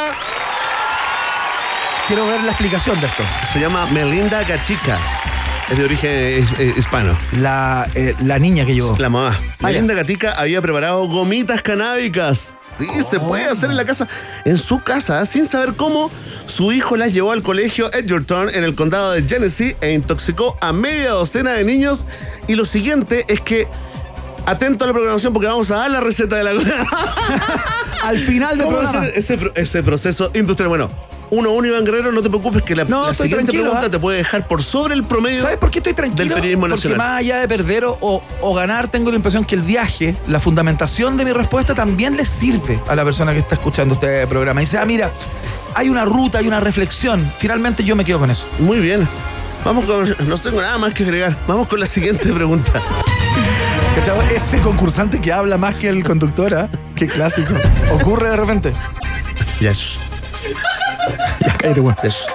Quiero ver la explicación de esto. Se llama Melinda Gachica. Es de origen eh, eh, hispano. La, eh, la niña que llevó. La mamá. Ah, Melinda Gatica había preparado gomitas canábicas. Sí, oh. se puede hacer en la casa. En su casa, sin saber cómo, su hijo las llevó al colegio Edgerton en el condado de Genesee e intoxicó a media docena de niños. Y lo siguiente es que, atento a la programación porque vamos a dar la receta de la... Al final del ¿Cómo programa. hacer ese, ese proceso industrial? Bueno, uno a uno, Iván Guerrero, no te preocupes que la, No, la estoy siguiente tranquilo, pregunta ¿eh? te puede dejar por sobre el promedio. ¿Sabes por qué estoy tranquilo? Del periodismo nacional. Porque más allá de perder o, o, o ganar, tengo la impresión que el viaje, la fundamentación de mi respuesta también le sirve a la persona que está escuchando este programa. Y dice, ah, mira, hay una ruta, hay una reflexión. Finalmente yo me quedo con eso. Muy bien. Vamos con... No tengo nada más que agregar. Vamos con la siguiente pregunta. ¿Cachado? Ese concursante que habla más que el conductor, ¿eh? Qué clásico. Ocurre de repente. Yes. Ya cállate, güey. Yes.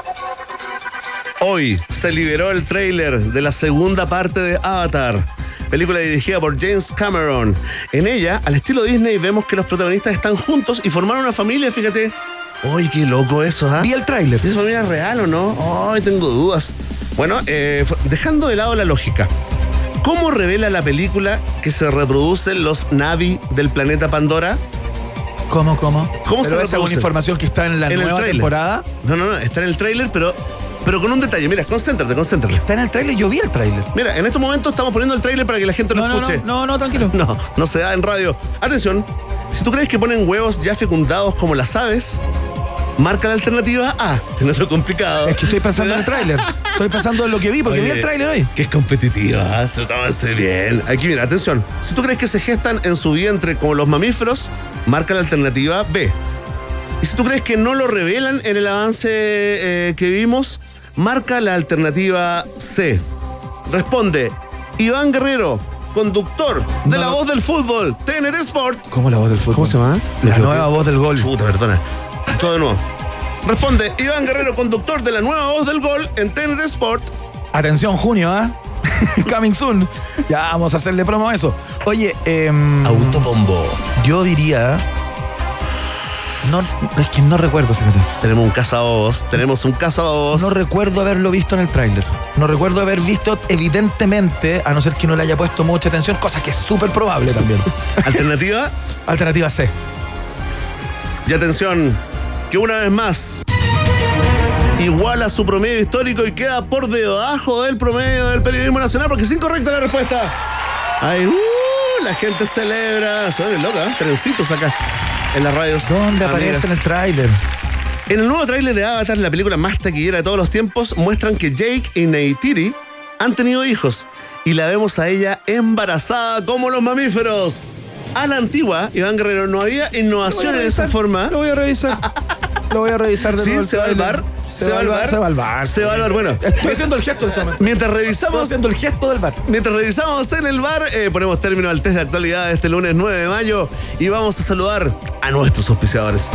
Hoy se liberó el tráiler de la segunda parte de Avatar, película dirigida por James Cameron. En ella, al estilo Disney, vemos que los protagonistas están juntos y formaron una familia, fíjate. ¡Uy, qué loco eso! ¿ah? Vi el tráiler. ¿Es familia real o no? ¡Ay, tengo dudas! Bueno, eh, dejando de lado la lógica, ¿cómo revela la película que se reproducen los Na'vi del planeta Pandora? ¿Cómo, cómo? ¿Cómo se ¿Pero esa reproducen? es una información que está en la En el nueva tráiler. temporada? No, no, no, está en el tráiler, pero, pero con un detalle. Mira, concéntrate, concéntrate. Está en el tráiler, yo vi el tráiler. Mira, en estos momentos estamos poniendo el tráiler para que la gente lo No, no, escuche. no, no, no, tranquilo. No, no se da en radio. Atención, si tú crees que ponen huevos ya fecundados como las aves, marca la alternativa A. Te noto complicado. Es que estoy pensando en el tráiler. Estoy pensando en lo que vi, porque Oye, vi el tráiler hoy. Que es competitiva, se tómense bien. Aquí, mira, atención. Si tú crees que se gestan en su vientre como los mamíferos, marca la alternativa B. Y si tú crees que no lo revelan en el avance eh, que vimos, marca la alternativa C. Responde Iván Guerrero, conductor de No, La no. Voz del Fútbol, T N T Sport. ¿Cómo la voz del fútbol? ¿Cómo se llama? La nueva voz del gol. Chuta, perdona. Todo de nuevo. Responde Iván Guerrero, conductor de la nueva Voz del Gol en T N T Sport. Atención, junio, ¿ah? ¿eh? Coming soon. Ya vamos a hacerle promo a eso. Oye, eh, Autobombo. yo diría... No, es que no recuerdo, fíjate. Tenemos un cazabobos, tenemos un cazabobos. No recuerdo haberlo visto en el tráiler. No recuerdo haber visto, evidentemente, a no ser que no le haya puesto mucha atención, cosa que es súper probable también. Alternativa. Alternativa C. Y atención, que una vez más iguala su promedio histórico y queda por debajo del promedio del periodismo nacional porque es incorrecta la respuesta. Ay, uh, la gente celebra. Se ven loca, ¿eh? Trencitos acá en las radios. ¿Dónde amigas. aparece en el tráiler? En el nuevo tráiler de Avatar, la película más taquillera de todos los tiempos, muestran que Jake y Neytiri han tenido hijos y la vemos a ella embarazada como los mamíferos. A la antigua, Iván Guerrero, no había innovación en esa forma. Lo voy a revisar. Lo voy a revisar de Sí, nuevo. se va al bar. Se va al bar. Se va al bar. Se va al bar. Bueno, estoy haciendo el gesto del momento. Mientras Estoy revisamos, haciendo el gesto del bar. mientras revisamos en el bar, eh, ponemos término al test de actualidad de este lunes nueve de mayo y vamos a saludar a nuestros auspiciadores.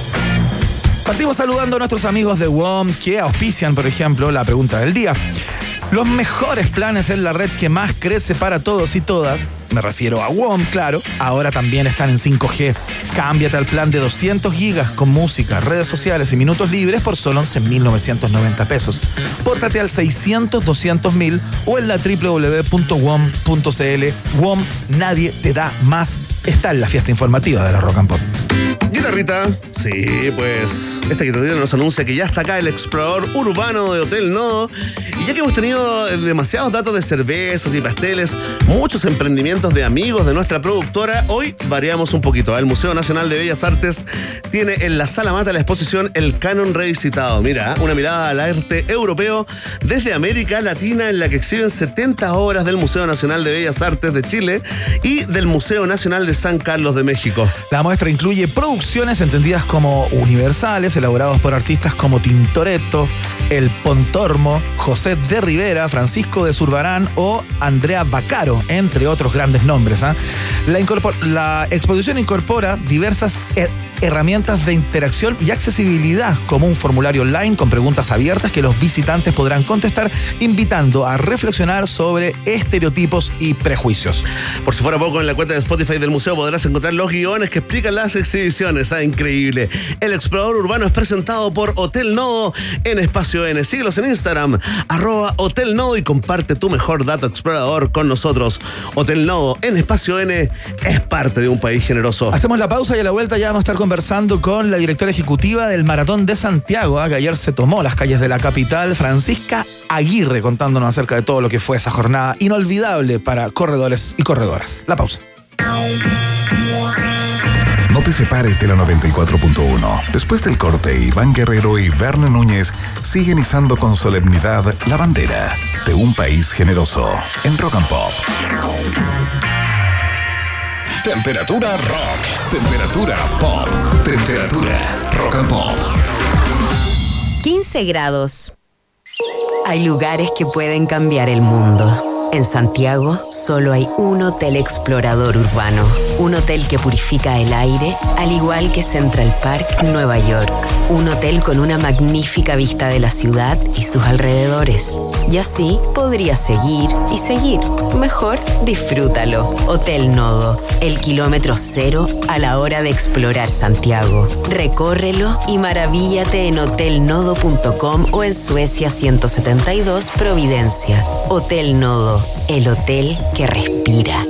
Partimos saludando a nuestros amigos de W O M que auspician, por ejemplo, la pregunta del día. Los mejores planes en la red que más crece para todos y todas, me refiero a W O M, claro, ahora también están en cinco G. Cámbiate al plan de doscientos gigas con música, redes sociales y minutos libres por solo once mil novecientos noventa pesos. Pórtate al seiscientos doscientos mil o en la doble u doble u doble u punto w o m punto c l. W O M, nadie te da más. Está en la fiesta informativa de la Rock and Pop. Guitarrita, sí, pues esta guitarrita nos anuncia que ya está acá el explorador urbano de Hotel Nodo. Y ya que hemos tenido demasiados datos de cervezas y pasteles, muchos emprendimientos de amigos de nuestra productora, hoy variamos un poquito. El Museo Nacional de Bellas Artes tiene en la Sala Mata la exposición El Canon Revisitado. Mira, una mirada al arte europeo desde América Latina, en la que exhiben setenta obras del Museo Nacional de Bellas Artes de Chile y del Museo Nacional de San Carlos de México. La muestra incluye producciones entendidas como universales, elaborados por artistas como Tintoretto, El Pontormo, José de Rivera, Francisco de Zurbarán o Andrea Baccaro, entre otros grandes nombres. ¿eh? La, incorpor- la exposición incorpora diversas her- herramientas de interacción y accesibilidad, como un formulario online con preguntas abiertas que los visitantes podrán contestar, invitando a reflexionar sobre estereotipos y prejuicios. Por si fuera poco, en la cuenta de Spotify del museo podrás encontrar los guiones que explican las exhibiciones. Ah, increíble. El explorador urbano es presentado por Hotel Nodo en Espacio N. Síguelos en Instagram, arroba Hotel Nodo, y comparte tu mejor dato explorador con nosotros. Hotel Nodo en Espacio N es parte de un país generoso. Hacemos la pausa y a la vuelta ya vamos a estar conversando con la directora ejecutiva del Maratón de Santiago, ¿eh? que ayer se tomó las calles de la capital, Francisca Aguirre, contándonos acerca de todo lo que fue esa jornada inolvidable para corredores y corredoras. La pausa. No te separes de la noventa y cuatro punto uno. Después del corte, Iván Guerrero y Verne Núñez siguen izando con solemnidad la bandera de un país generoso en Rock and Pop. Temperatura rock. Temperatura pop. Temperatura rock and pop. quince grados. Hay lugares que pueden cambiar el mundo. En Santiago solo hay un hotel explorador urbano, un hotel que purifica el aire, al igual que Central Park, Nueva York. Un hotel con una magnífica vista de la ciudad y sus alrededores. Y así podrías seguir y seguir. Mejor, disfrútalo. Hotel Nodo, el kilómetro cero a la hora de explorar Santiago. Recórrelo y maravíllate en hotel nodo punto com o en Suecia ciento setenta y dos, Providencia. Hotel Nodo, el hotel que respira.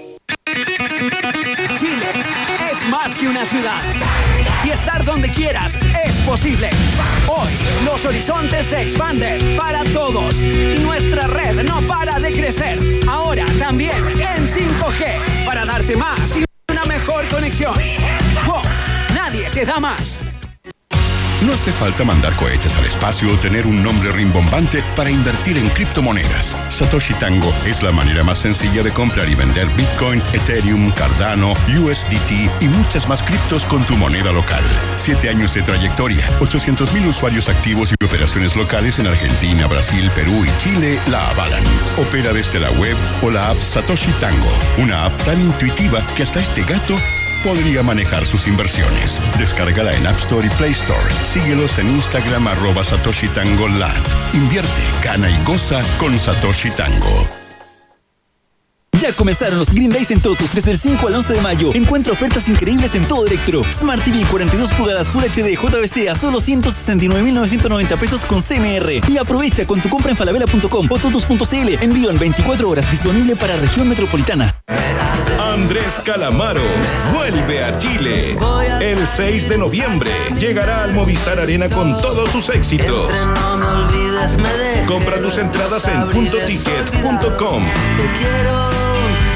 Chile es más que una ciudad. Y estar donde quieras es posible. Hoy los horizontes se expanden para todos. Y nuestra red no para de crecer. Ahora también en cinco G. Para darte más y una mejor conexión. ¡Wow! Nadie te da más. No hace falta mandar cohetes al espacio o tener un nombre rimbombante para invertir en criptomonedas. Satoshi Tango es la manera más sencilla de comprar y vender Bitcoin, Ethereum, Cardano, U S D T y muchas más criptos con tu moneda local. Siete años de trayectoria, ochocientos mil usuarios activos y operaciones locales en Argentina, Brasil, Perú y Chile la avalan. Opera desde la web o la app Satoshi Tango, una app tan intuitiva que hasta este gato podría manejar sus inversiones. Descárgala en App Store y Play Store. Síguelos en Instagram, arroba Satoshi Tango Lat. Invierte, gana y goza con Satoshi Tango. Ya comenzaron los Green Days en Totus desde el cinco al once de mayo. Encuentra ofertas increíbles en todo Electro. Smart T V cuarenta y dos pulgadas Full H D J V C a solo ciento sesenta y nueve mil novecientos noventa pesos con C M R. Y aprovecha con tu compra en falabella punto com o totus punto c l. Envío en veinticuatro horas, disponible para región metropolitana. Andrés Calamaro vuelve a Chile. El seis de noviembre llegará al Movistar Arena con todos sus éxitos. Compra tus entradas en punto ticket punto com.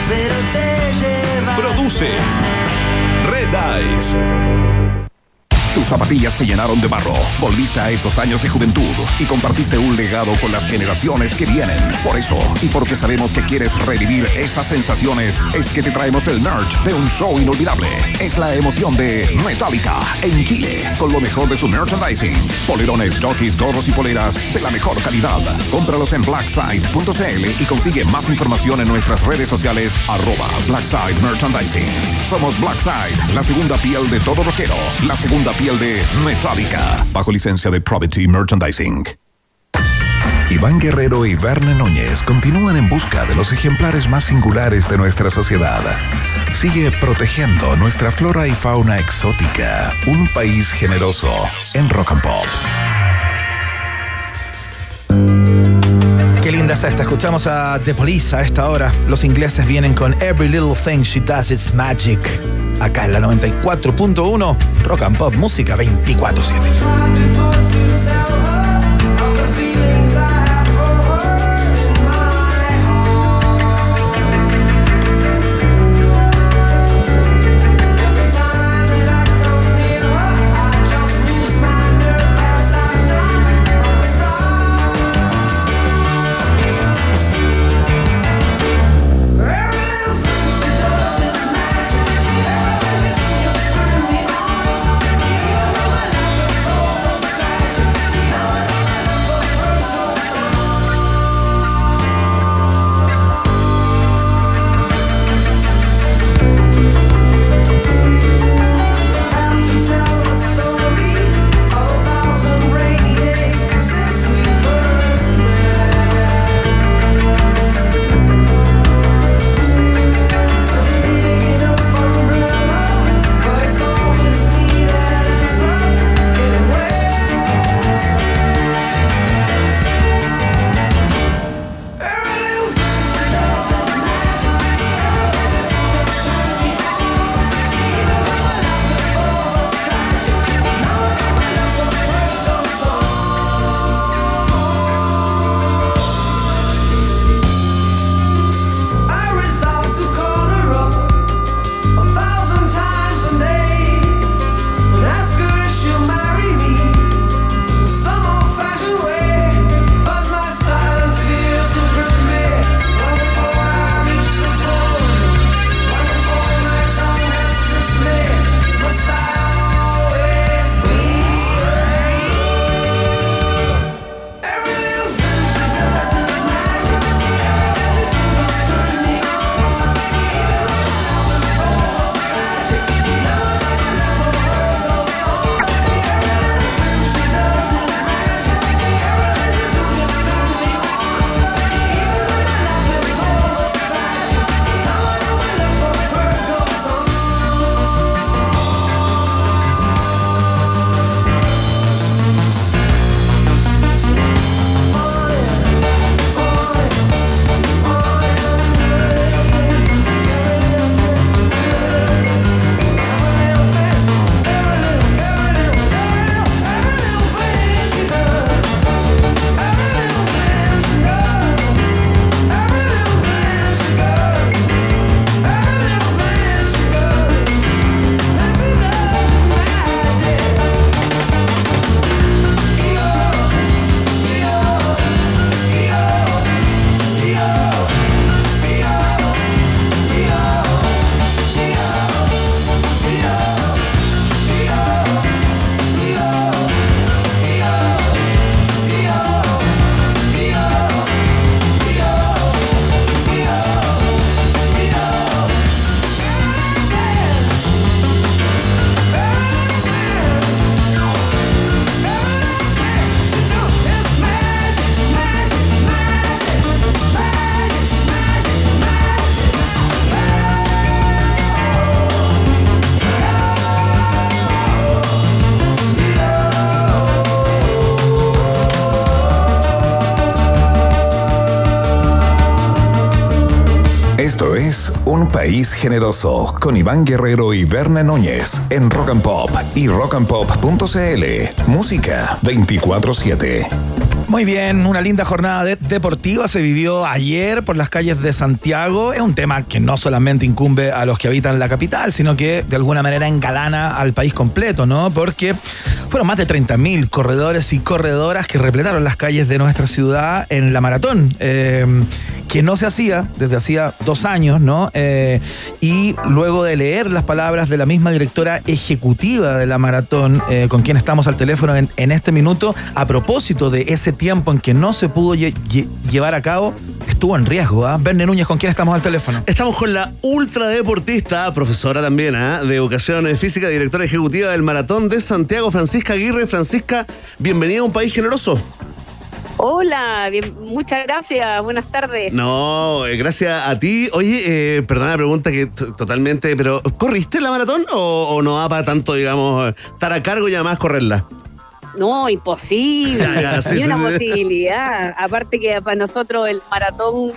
Produce Red Eyes. Tus zapatillas se llenaron de barro. Volviste a esos años de juventud y compartiste un legado con las generaciones que vienen. Por eso, y porque sabemos que quieres revivir esas sensaciones, es que te traemos el merch de un show inolvidable. Es la emoción de Metallica en Chile, con lo mejor de su merchandising. Polerones, jockeys, gorros y poleras de la mejor calidad. Cómpralos en blackside punto c l y consigue más información en nuestras redes sociales arroba Blackside Merchandising. Somos Blackside, la segunda piel de todo rockero, la segunda piel de Metallica, bajo licencia de Probity Merchandising. Iván Guerrero y Verne Núñez continúan en busca de los ejemplares más singulares de nuestra sociedad. Sigue protegiendo nuestra flora y fauna exótica. Un país generoso en Rock and Pop. Qué linda es esta. Escuchamos a The Police a esta hora. Los ingleses vienen con Every Little Thing She Does It's Magic. Acá en la noventa y cuatro punto uno, Rock and Pop, música veinticuatro siete. Esto es Un País Generoso con Iván Guerrero y Verne Núñez en Rock and Pop y rock and pop punto c l. Música veinticuatro siete. Muy bien, una linda jornada de- deportiva se vivió ayer por las calles de Santiago. Es un tema que no solamente incumbe a los que habitan la capital, sino que de alguna manera engalana al país completo, ¿no? Porque fueron más de treinta mil corredores y corredoras que repletaron las calles de nuestra ciudad en la maratón, eh, que no se hacía desde hacía dos años, ¿no? Eh, y luego de leer las palabras de la misma directora ejecutiva de la maratón, eh, con quien estamos al teléfono en, en este minuto, a propósito de ese tiempo en que no se pudo lle- lle- llevar a cabo, estuvo en riesgo, ¿ah? Verne Núñez, ¿con quién estamos al teléfono? Estamos con la ultradeportista, profesora también, ¿ah? de Educación Física, directora ejecutiva del Maratón de Santiago, Francisca Aguirre. Francisca, bienvenida a Un País Generoso. Hola, bien, muchas gracias, buenas tardes. No, eh, gracias a ti. Oye, eh, perdona la pregunta que t- totalmente, pero ¿corriste la maratón o, o no da para tanto, digamos, estar a cargo y además correrla? No, imposible, Ya, ya, sí, ni sí, una sí. posibilidad. Aparte que para nosotros el maratón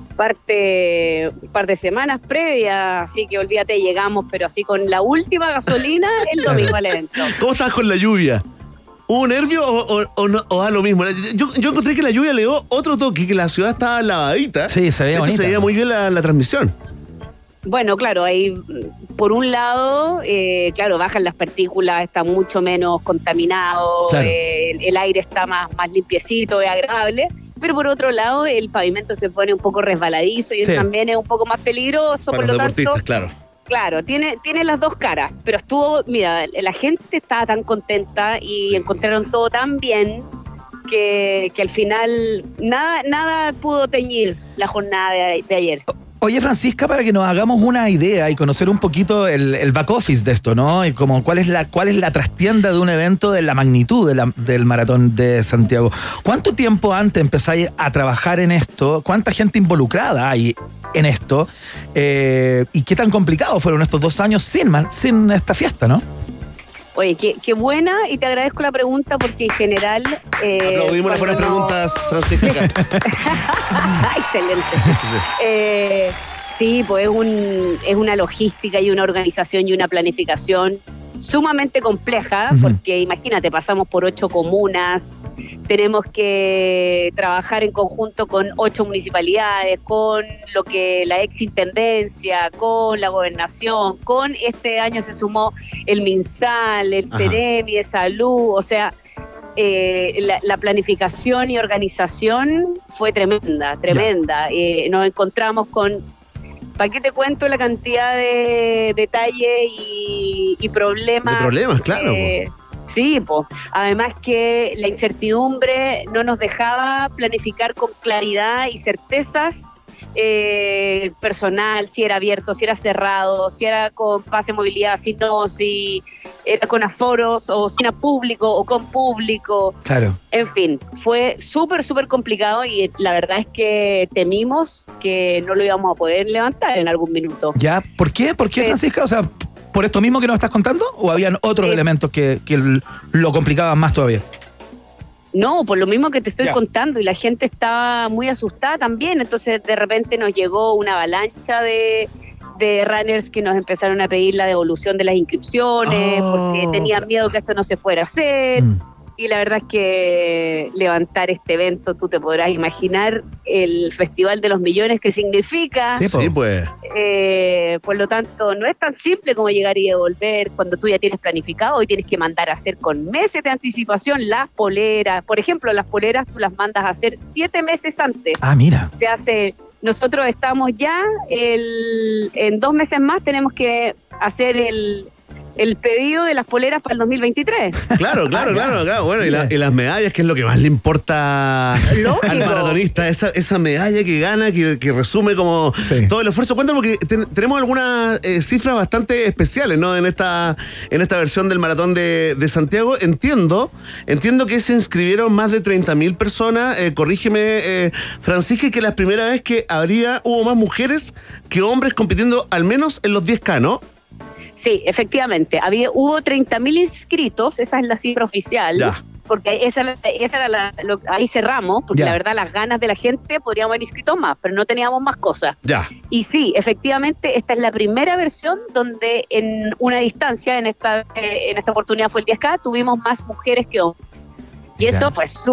parte un par de semanas previas, así que olvídate, llegamos, pero así con la última gasolina el domingo al evento. ¿Cómo estabas con la lluvia? ¿Hubo nervio o, o, o, no, o da lo mismo? Yo, yo encontré que la lluvia le dio otro toque, que la ciudad estaba lavadita. Sí, se veía De hecho, bonita. se veía muy bien la, la transmisión. Bueno, claro, ahí por un lado, eh, claro, bajan las partículas, está mucho menos contaminado, Claro. eh, el, el aire está más, más limpiecito, es agradable, pero por otro lado el pavimento se pone un poco resbaladizo y eso Sí. también es un poco más peligroso, Para por los lo tanto, deportistas, claro. claro, tiene, tiene las dos caras, pero estuvo, mira, la gente estaba tan contenta y encontraron todo tan bien que, que al final nada, nada pudo teñir la jornada de, de ayer. Oye, Francisca, para que nos hagamos una idea y conocer un poquito el, el back office de esto, ¿no? Y como cuál es la cuál es la trastienda de un evento de la magnitud de la- del Maratón de Santiago. ¿Cuánto tiempo antes empezáis a trabajar en esto? ¿Cuánta gente involucrada hay en esto? Eh, ¿Y qué tan complicados fueron estos dos años sin, ma- sin esta fiesta, no? Oye, qué, qué buena, y te agradezco la pregunta porque en general... Eh, Aplaudimos las buenas cuando- preguntas, Francisca. Excelente. Sí, sí, sí. Eh, sí, pues es, un, es una logística y una organización y una planificación sumamente compleja, Ujú. porque imagínate, pasamos por ocho comunas, tenemos que trabajar en conjunto con ocho municipalidades, con lo que la exintendencia, con la gobernación, con este año se sumó el MinSal, el Ajá. Ceremi de Salud, o sea, eh, la, la planificación y organización fue tremenda, tremenda. Eh, nos encontramos con, ¿para qué te cuento la cantidad de detalles y, y problemas? De problemas, claro, eh, sí, pues. Además que la incertidumbre no nos dejaba planificar con claridad y certezas eh, personal, si era abierto, si era cerrado, si era con pase de movilidad, si no, si era con aforos o si era público o con público. Claro. En fin, fue súper, súper complicado y la verdad es que temimos que no lo íbamos a poder levantar en algún minuto. ¿Ya? ¿Por qué? ¿Por qué, Eh, Francisca? O sea, ¿por esto mismo que nos estás contando? ¿O habían otros Eh. elementos que, que l- lo complicaban más todavía? No, por lo mismo que te estoy Ya. contando, y la gente estaba muy asustada también, entonces de repente nos llegó una avalancha de, de runners que nos empezaron a pedir la devolución de las inscripciones, Oh, porque tenían miedo que esto no se fuera a hacer, Mm. y la verdad es que levantar este evento, tú te podrás imaginar el Festival de los Millones que significa. Sí, pues. Eh, por lo tanto, no es tan simple como llegar y devolver cuando tú ya tienes planificado y tienes que mandar a hacer con meses de anticipación las poleras. Por ejemplo, las poleras tú las mandas a hacer siete meses antes. Ah, mira. Se hace, nosotros estamos ya, el, en dos meses más tenemos que hacer el, el pedido de las poleras para el dos mil veintitrés. Claro, claro, Ah, ya. claro, claro. Bueno, y, Sí. la- y las medallas, que es lo que más le importa Lógico. al maratonista, esa, esa medalla que gana, que, que resume como todo el esfuerzo. Cuéntame, porque ten- tenemos algunas eh, cifras bastante especiales, ¿no? En esta, en esta versión del maratón de, de Santiago. Entiendo, entiendo que se inscribieron más de treinta mil personas. Eh, corrígeme, eh, Francisca, que es la primera vez que habría, hubo más mujeres que hombres compitiendo al menos en los diez K, ¿no? Sí, efectivamente. Había, hubo treinta mil inscritos, esa es la cifra oficial. Ya. Porque esa, esa era la, lo- ahí cerramos, porque Ya. la verdad las ganas de la gente podríamos haber inscrito más, pero no teníamos más cosas. Ya. Y sí, efectivamente, esta es la primera versión donde en una distancia, en esta eh, en esta oportunidad fue el diez K, tuvimos más mujeres que hombres. Y Mira. eso fue súper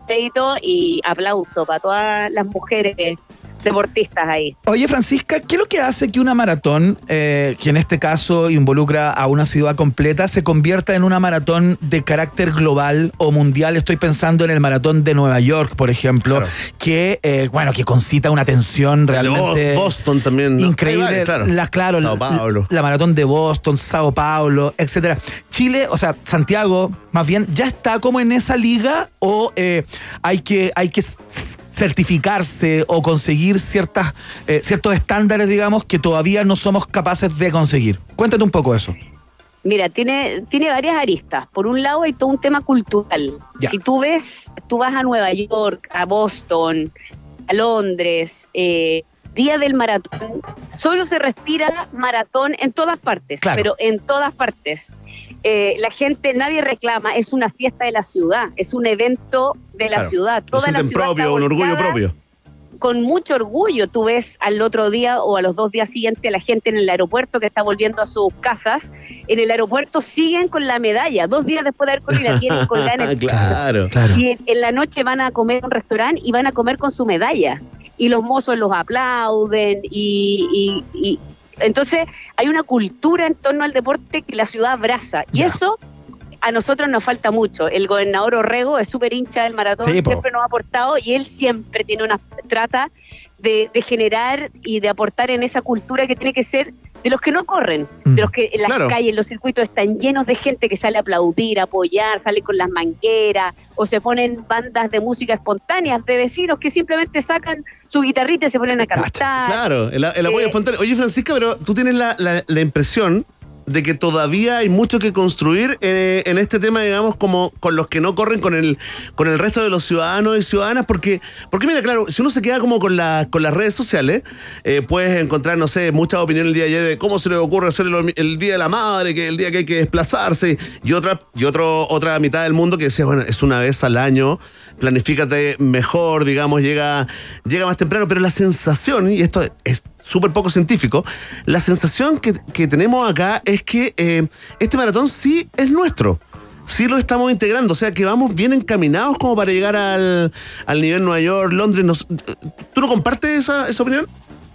crédito y aplauso para todas las mujeres deportistas ahí. Oye, Francisca, ¿qué es lo que hace que una maratón, eh, que en este caso involucra a una ciudad completa, se convierta en una maratón de carácter global o mundial? Estoy pensando en el maratón de Nueva York, por ejemplo, claro. que eh, bueno, que concita una tensión realmente Boston también, ¿no? increíble. Vale, claro. La, claro, Sao Paulo. La, la maratón de Boston, Sao Paulo, etcétera. Chile, o sea, Santiago, más bien, ¿ya está como en esa liga o eh, hay que hay que certificarse o conseguir ciertas eh, ciertos estándares, digamos, que todavía no somos capaces de conseguir? Cuéntate un poco eso. Mira, tiene, tiene varias aristas. Por un lado hay todo un tema cultural. Ya. Si tú ves, tú vas a Nueva York, a Boston, a Londres, eh, día del maratón, solo se respira maratón en todas partes, claro. pero en todas partes. Eh, la gente, nadie reclama, es una fiesta de la ciudad, es un evento de la claro. ciudad. Toda la ciudad propio, un orgullo propio. Con mucho orgullo. Tú ves al otro día o a los dos días siguientes la gente en el aeropuerto que está volviendo a sus casas. En el aeropuerto siguen con la medalla. Dos días después de haber corrido la tienen colgada en el claro, claro. Y en, en la noche van a comer a un restaurante y van a comer con su medalla. Y los mozos los aplauden y... y, y entonces hay una cultura en torno al deporte que la ciudad abraza. Y yeah. eso a nosotros nos falta mucho. El gobernador Orrego es súper hincha del maratón, sí, siempre nos ha aportado y él siempre tiene una trata de, de generar y de aportar en esa cultura que tiene que ser de los que no corren, mm. de los que en las claro. calles, los circuitos están llenos de gente que sale a aplaudir, a apoyar, sale con las mangueras, o se ponen bandas de música espontáneas de vecinos que simplemente sacan su guitarrita y se ponen a cantar. Claro, el, el apoyo eh, espontáneo. Oye, Francisca, pero tú tienes la, la, la impresión de que todavía hay mucho que construir eh, en este tema, digamos, como con los que no corren con el con el resto de los ciudadanos y ciudadanas, porque porque mira, claro, si uno se queda como con la con las redes sociales, eh, puedes encontrar, no sé, muchas opiniones el día de ayer de cómo se le ocurre hacer el, el Día de la Madre, que el día que hay que desplazarse, y otra y otro otra mitad del mundo que decía, bueno, es una vez al año, planifícate mejor, digamos, llega llega más temprano, pero la sensación, y esto es súper poco científico, la sensación que, que tenemos acá es que eh, este maratón sí es nuestro, sí lo estamos integrando, o sea que vamos bien encaminados como para llegar al, al nivel Nueva York, Londres. Nos, ¿tú no compartes esa, esa opinión?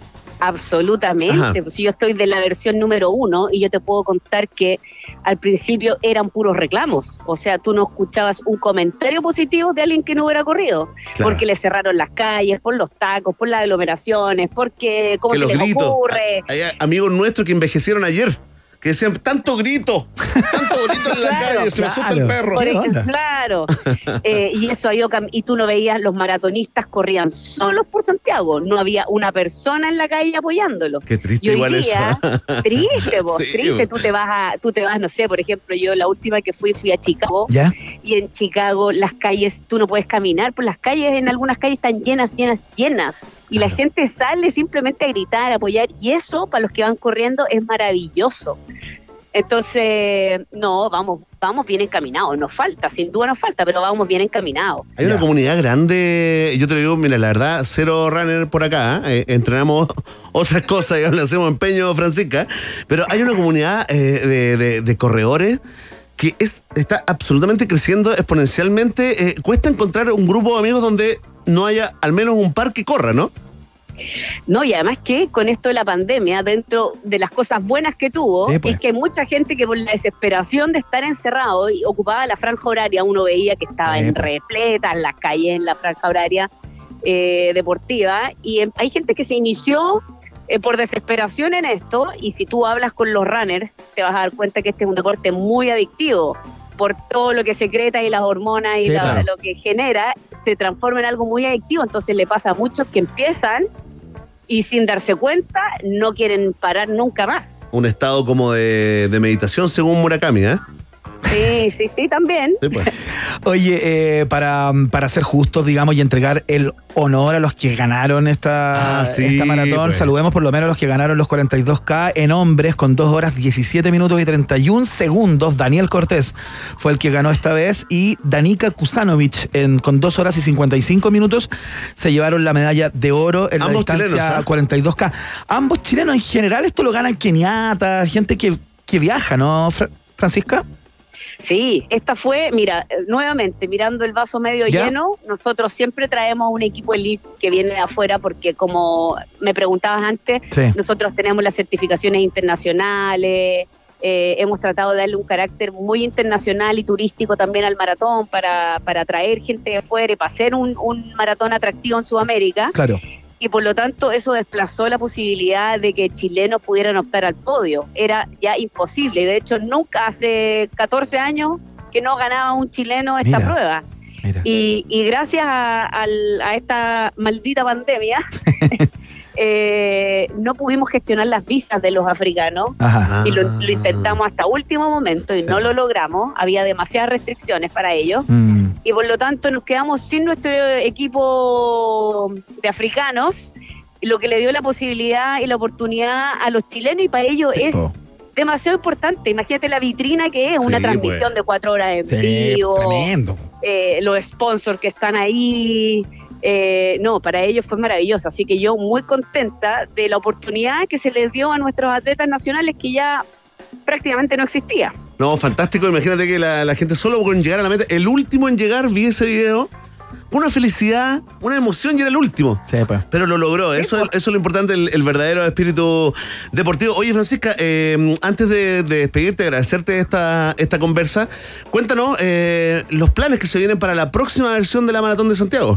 Absolutamente, pues yo estoy de la versión número uno y yo te puedo contar que al principio eran puros reclamos, o sea, tú no escuchabas un comentario positivo de alguien que no hubiera corrido, claro. porque le cerraron las calles, por los tacos, por las aglomeraciones, porque cómo se les gritos. ocurre. Hay amigos nuestros que envejecieron ayer, que decían, tanto grito, tanto grito en la claro, calle, se me asusta el perro. Por ejemplo, claro, eh, y eso ha ido cam- y tú no veías, los maratonistas corrían solos por Santiago, no había una persona en la calle apoyándolos. Qué triste y hoy igual día, eso. triste vos, sí, triste, tú te vas a, tú te vas, no sé, por ejemplo, yo la última que fui, fui a Chicago, ¿ya? Y en Chicago las calles, tú no puedes caminar por las calles, en algunas calles están llenas, llenas, llenas, y la gente sale simplemente a gritar, a apoyar, y eso para los que van corriendo es maravilloso. Entonces, no, vamos vamos bien encaminados, nos falta, sin duda nos falta, pero vamos bien encaminados. Hay una ya. comunidad grande, yo te lo digo, mira, la verdad, cero runner por acá, eh, entrenamos otras cosas, y le hacemos empeño, Francisca, pero hay una comunidad eh, de, de, de corredores que es está absolutamente creciendo exponencialmente. Eh, cuesta encontrar un grupo de amigos donde no haya al menos un par que corra, ¿no? No, y además que con esto de la pandemia, dentro de las cosas buenas que tuvo, sí, pues. es que hay mucha gente que por la desesperación de estar encerrado y ocupaba la franja horaria, uno veía que estaba sí, en pues. repleta en las calles, en la franja horaria eh, deportiva, y eh, hay gente que se inició eh, por desesperación en esto, y si tú hablas con los runners, te vas a dar cuenta que este es un deporte muy adictivo, por todo lo que secreta y las hormonas y sí, la, claro. lo que genera, se transforma en algo muy adictivo. Entonces le pasa a muchos que empiezan y sin darse cuenta no quieren parar nunca más. Un estado como de, de meditación según Murakami, ¿eh? Sí, sí, sí, también. Sí, pues. Oye, eh, para, para ser justos, digamos, y entregar el honor a los que ganaron esta, ah, sí, esta maratón, pues. Saludemos por lo menos a los que ganaron los cuarenta y dos K en hombres con dos horas diecisiete minutos y treinta y un segundos. Daniel Cortés fue el que ganó esta vez, y Danica Kusanovic en, con dos horas y cincuenta y cinco minutos se llevaron la medalla de oro en Ambos la distancia chilenos, ¿eh? cuarenta y dos K. Ambos chilenos. En general esto lo ganan keniatas, gente que, que viaja, ¿no, Fra- Francisca? Sí, esta fue, mira, nuevamente, mirando el vaso medio ¿Ya? lleno, nosotros siempre traemos un equipo elite que viene de afuera porque, como me preguntabas antes, Sí. nosotros tenemos las certificaciones internacionales, eh, hemos tratado de darle un carácter muy internacional y turístico también al maratón para, para atraer gente de afuera y para hacer un, un maratón atractivo en Sudamérica. Claro. Y por lo tanto eso desplazó la posibilidad de que chilenos pudieran optar al podio. Era ya imposible. Y de hecho nunca, hace catorce años que no ganaba un chileno esta Mira, prueba. mira. Y, y gracias a, al- a esta maldita pandemia eh, no pudimos gestionar las visas de los africanos. Ajá. Y lo, lo intentamos hasta último momento y no lo logramos. Había demasiadas restricciones para ellos. Mm. Y por lo tanto nos quedamos sin nuestro equipo de africanos, lo que le dio la posibilidad y la oportunidad a los chilenos, y para ellos es demasiado importante. Imagínate la vitrina que es, una Sí, transmisión pues. de cuatro horas en Sí, vivo, tremendo. eh, los sponsors que están ahí. Eh, no, para ellos fue maravilloso. Así que yo muy contenta de la oportunidad que se les dio a nuestros atletas nacionales, que ya prácticamente no existía. No, fantástico. Imagínate que la, la gente solo con llegar a la meta, el último en llegar, vi ese video, una felicidad, una emoción, y era el último. Sí, pues. Pero lo logró. Eso, eso es lo importante, el, el verdadero espíritu deportivo. Oye, Francisca, eh, antes de, de despedirte, agradecerte esta, esta conversa, cuéntanos eh, los planes que se vienen para la próxima versión de la Maratón de Santiago.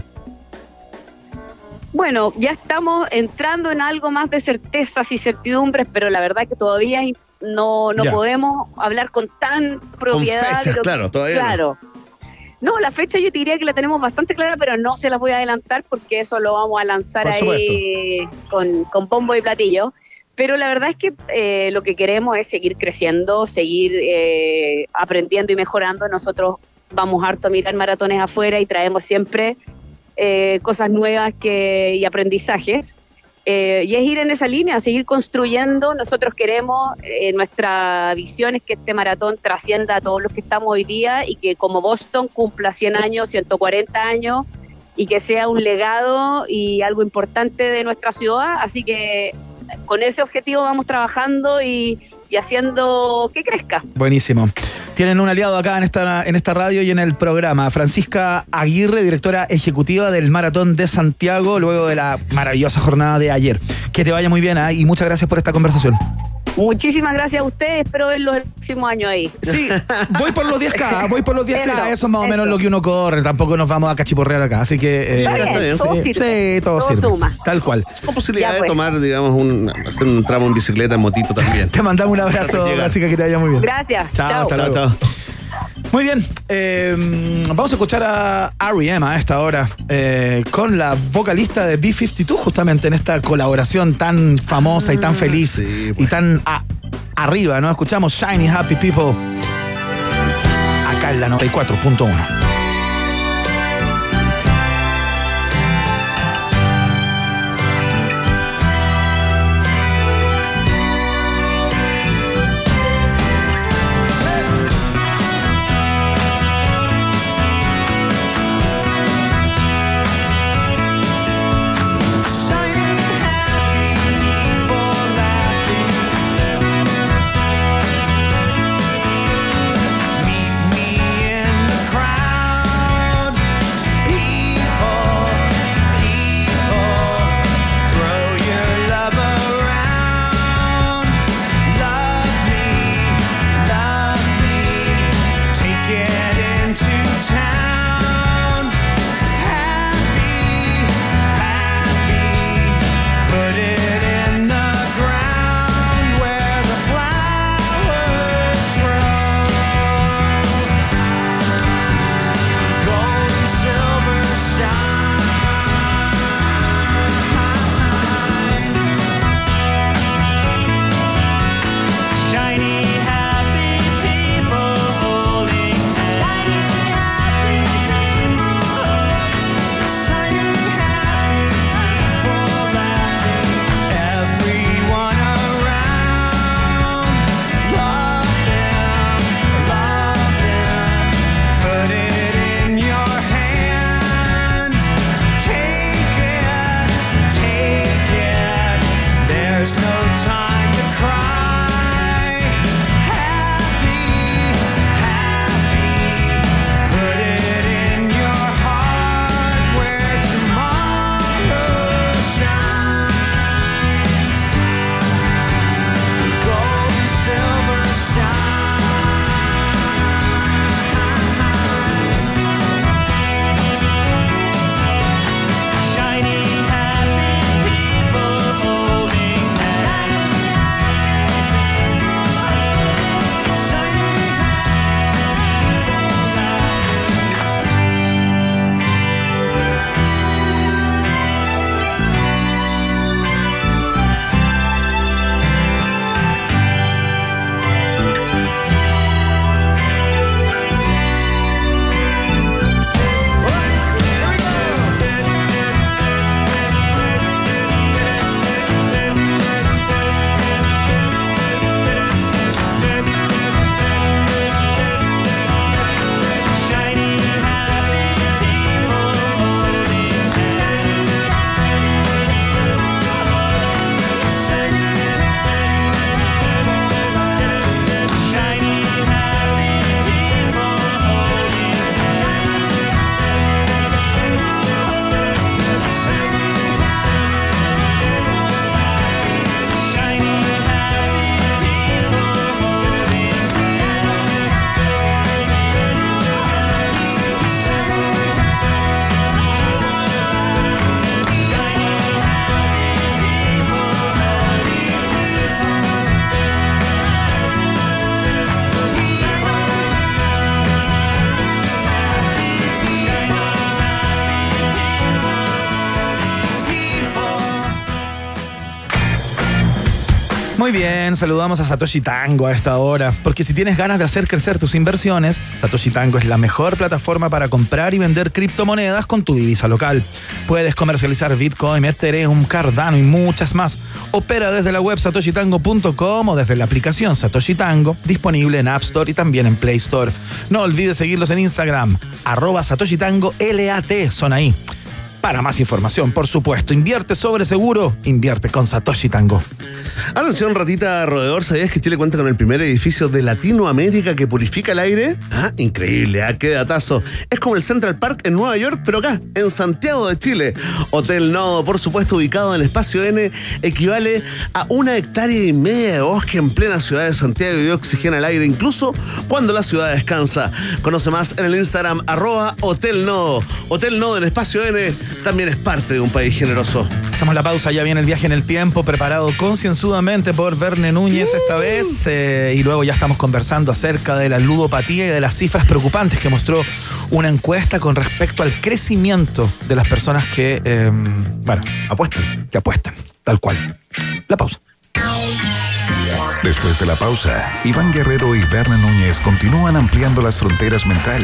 Bueno, ya estamos entrando en algo más de certezas y certidumbres, pero la verdad que todavía no, no Ya. podemos hablar con tan propiedad. fechas, de lo que- claro, todavía no. Claro. No, la fecha yo te diría que la tenemos bastante clara, pero no se las voy a adelantar porque eso lo vamos a lanzar Por ahí con, con bombo y platillo. Pero la verdad es que eh, lo que queremos es seguir creciendo, seguir eh, aprendiendo y mejorando. Nosotros vamos harto a mirar maratones afuera y traemos siempre eh, cosas nuevas que, y aprendizajes. Eh, y es ir en esa línea, seguir construyendo. Nosotros queremos, eh, nuestra visión es que este maratón trascienda a todos los que estamos hoy día y que como Boston cumpla cien años, ciento cuarenta años y que sea un legado y algo importante de nuestra ciudad. Así que con ese objetivo vamos trabajando y, y haciendo que crezca. Buenísimo. Tienen un aliado acá en esta, en esta radio y en el programa. Francisca Aguirre, directora ejecutiva del Maratón de Santiago, luego de la maravillosa jornada de ayer. Que te vaya muy bien, ¿eh? Y muchas gracias por esta conversación. Muchísimas gracias a ustedes, espero verlos el próximo año ahí. Sí, voy por los diez K, voy por los diez K, Eso, eso es más o menos eso. lo que uno corre, tampoco nos vamos a cachiporrear acá, así que... eh, Está bien, está bien, todo sí, sirve, sí, todo todo sirve, suma. tal cual. Con posibilidad Ya, de pues. tomar, digamos, un, hacer un tramo en bicicleta, en motito también. Te mandamos un abrazo, Llegar. Francisca, que te vaya muy bien. Gracias. Chao, Chao. hasta Chao, luego. chao. Muy bien, eh, vamos a escuchar a R E M a esta hora eh, con la vocalista de B cincuenta y dos justamente en esta colaboración tan famosa y tan feliz sí, y tan a- arriba, ¿no? Escuchamos Shiny Happy People acá en la noventa y cuatro punto uno. Meet me in the crowd. Muy bien, saludamos a Satoshi Tango a esta hora, porque si tienes ganas de hacer crecer tus inversiones, Satoshi Tango es la mejor plataforma para comprar y vender criptomonedas con tu divisa local. Puedes comercializar Bitcoin, Ethereum, Cardano y muchas más. Opera desde la web satoshi tango punto com o desde la aplicación Satoshi Tango, disponible en App Store y también en Play Store. No olvides seguirlos en Instagram, arroba Satoshi Tango L A T, son ahí. Para más información, por supuesto, invierte sobre seguro, invierte con Satoshi Tango. Atención, ratita roedor, ¿sabías que Chile cuenta con el primer edificio de Latinoamérica que purifica el aire? Ah, increíble, ¿ah? Qué datazo. Es como el Central Park en Nueva York, pero acá, en Santiago de Chile. Hotel Nodo, por supuesto, ubicado en el Espacio N, equivale a una hectárea y media de bosque en plena ciudad de Santiago y oxigena el aire incluso cuando la ciudad descansa. Conoce más en el Instagram, arroba Hotel Nodo. Hotel Nodo en Espacio N también es parte de un país generoso. Hacemos la pausa, ya viene el viaje en el tiempo, preparado concienzudamente por Verne Núñez esta vez, eh, y luego ya estamos conversando acerca de la ludopatía y de las cifras preocupantes que mostró una encuesta con respecto al crecimiento de las personas que, eh, bueno, apuestan, que apuestan, tal cual. La pausa. Después de la pausa, Iván Guerrero y Verne Núñez continúan ampliando las fronteras mentales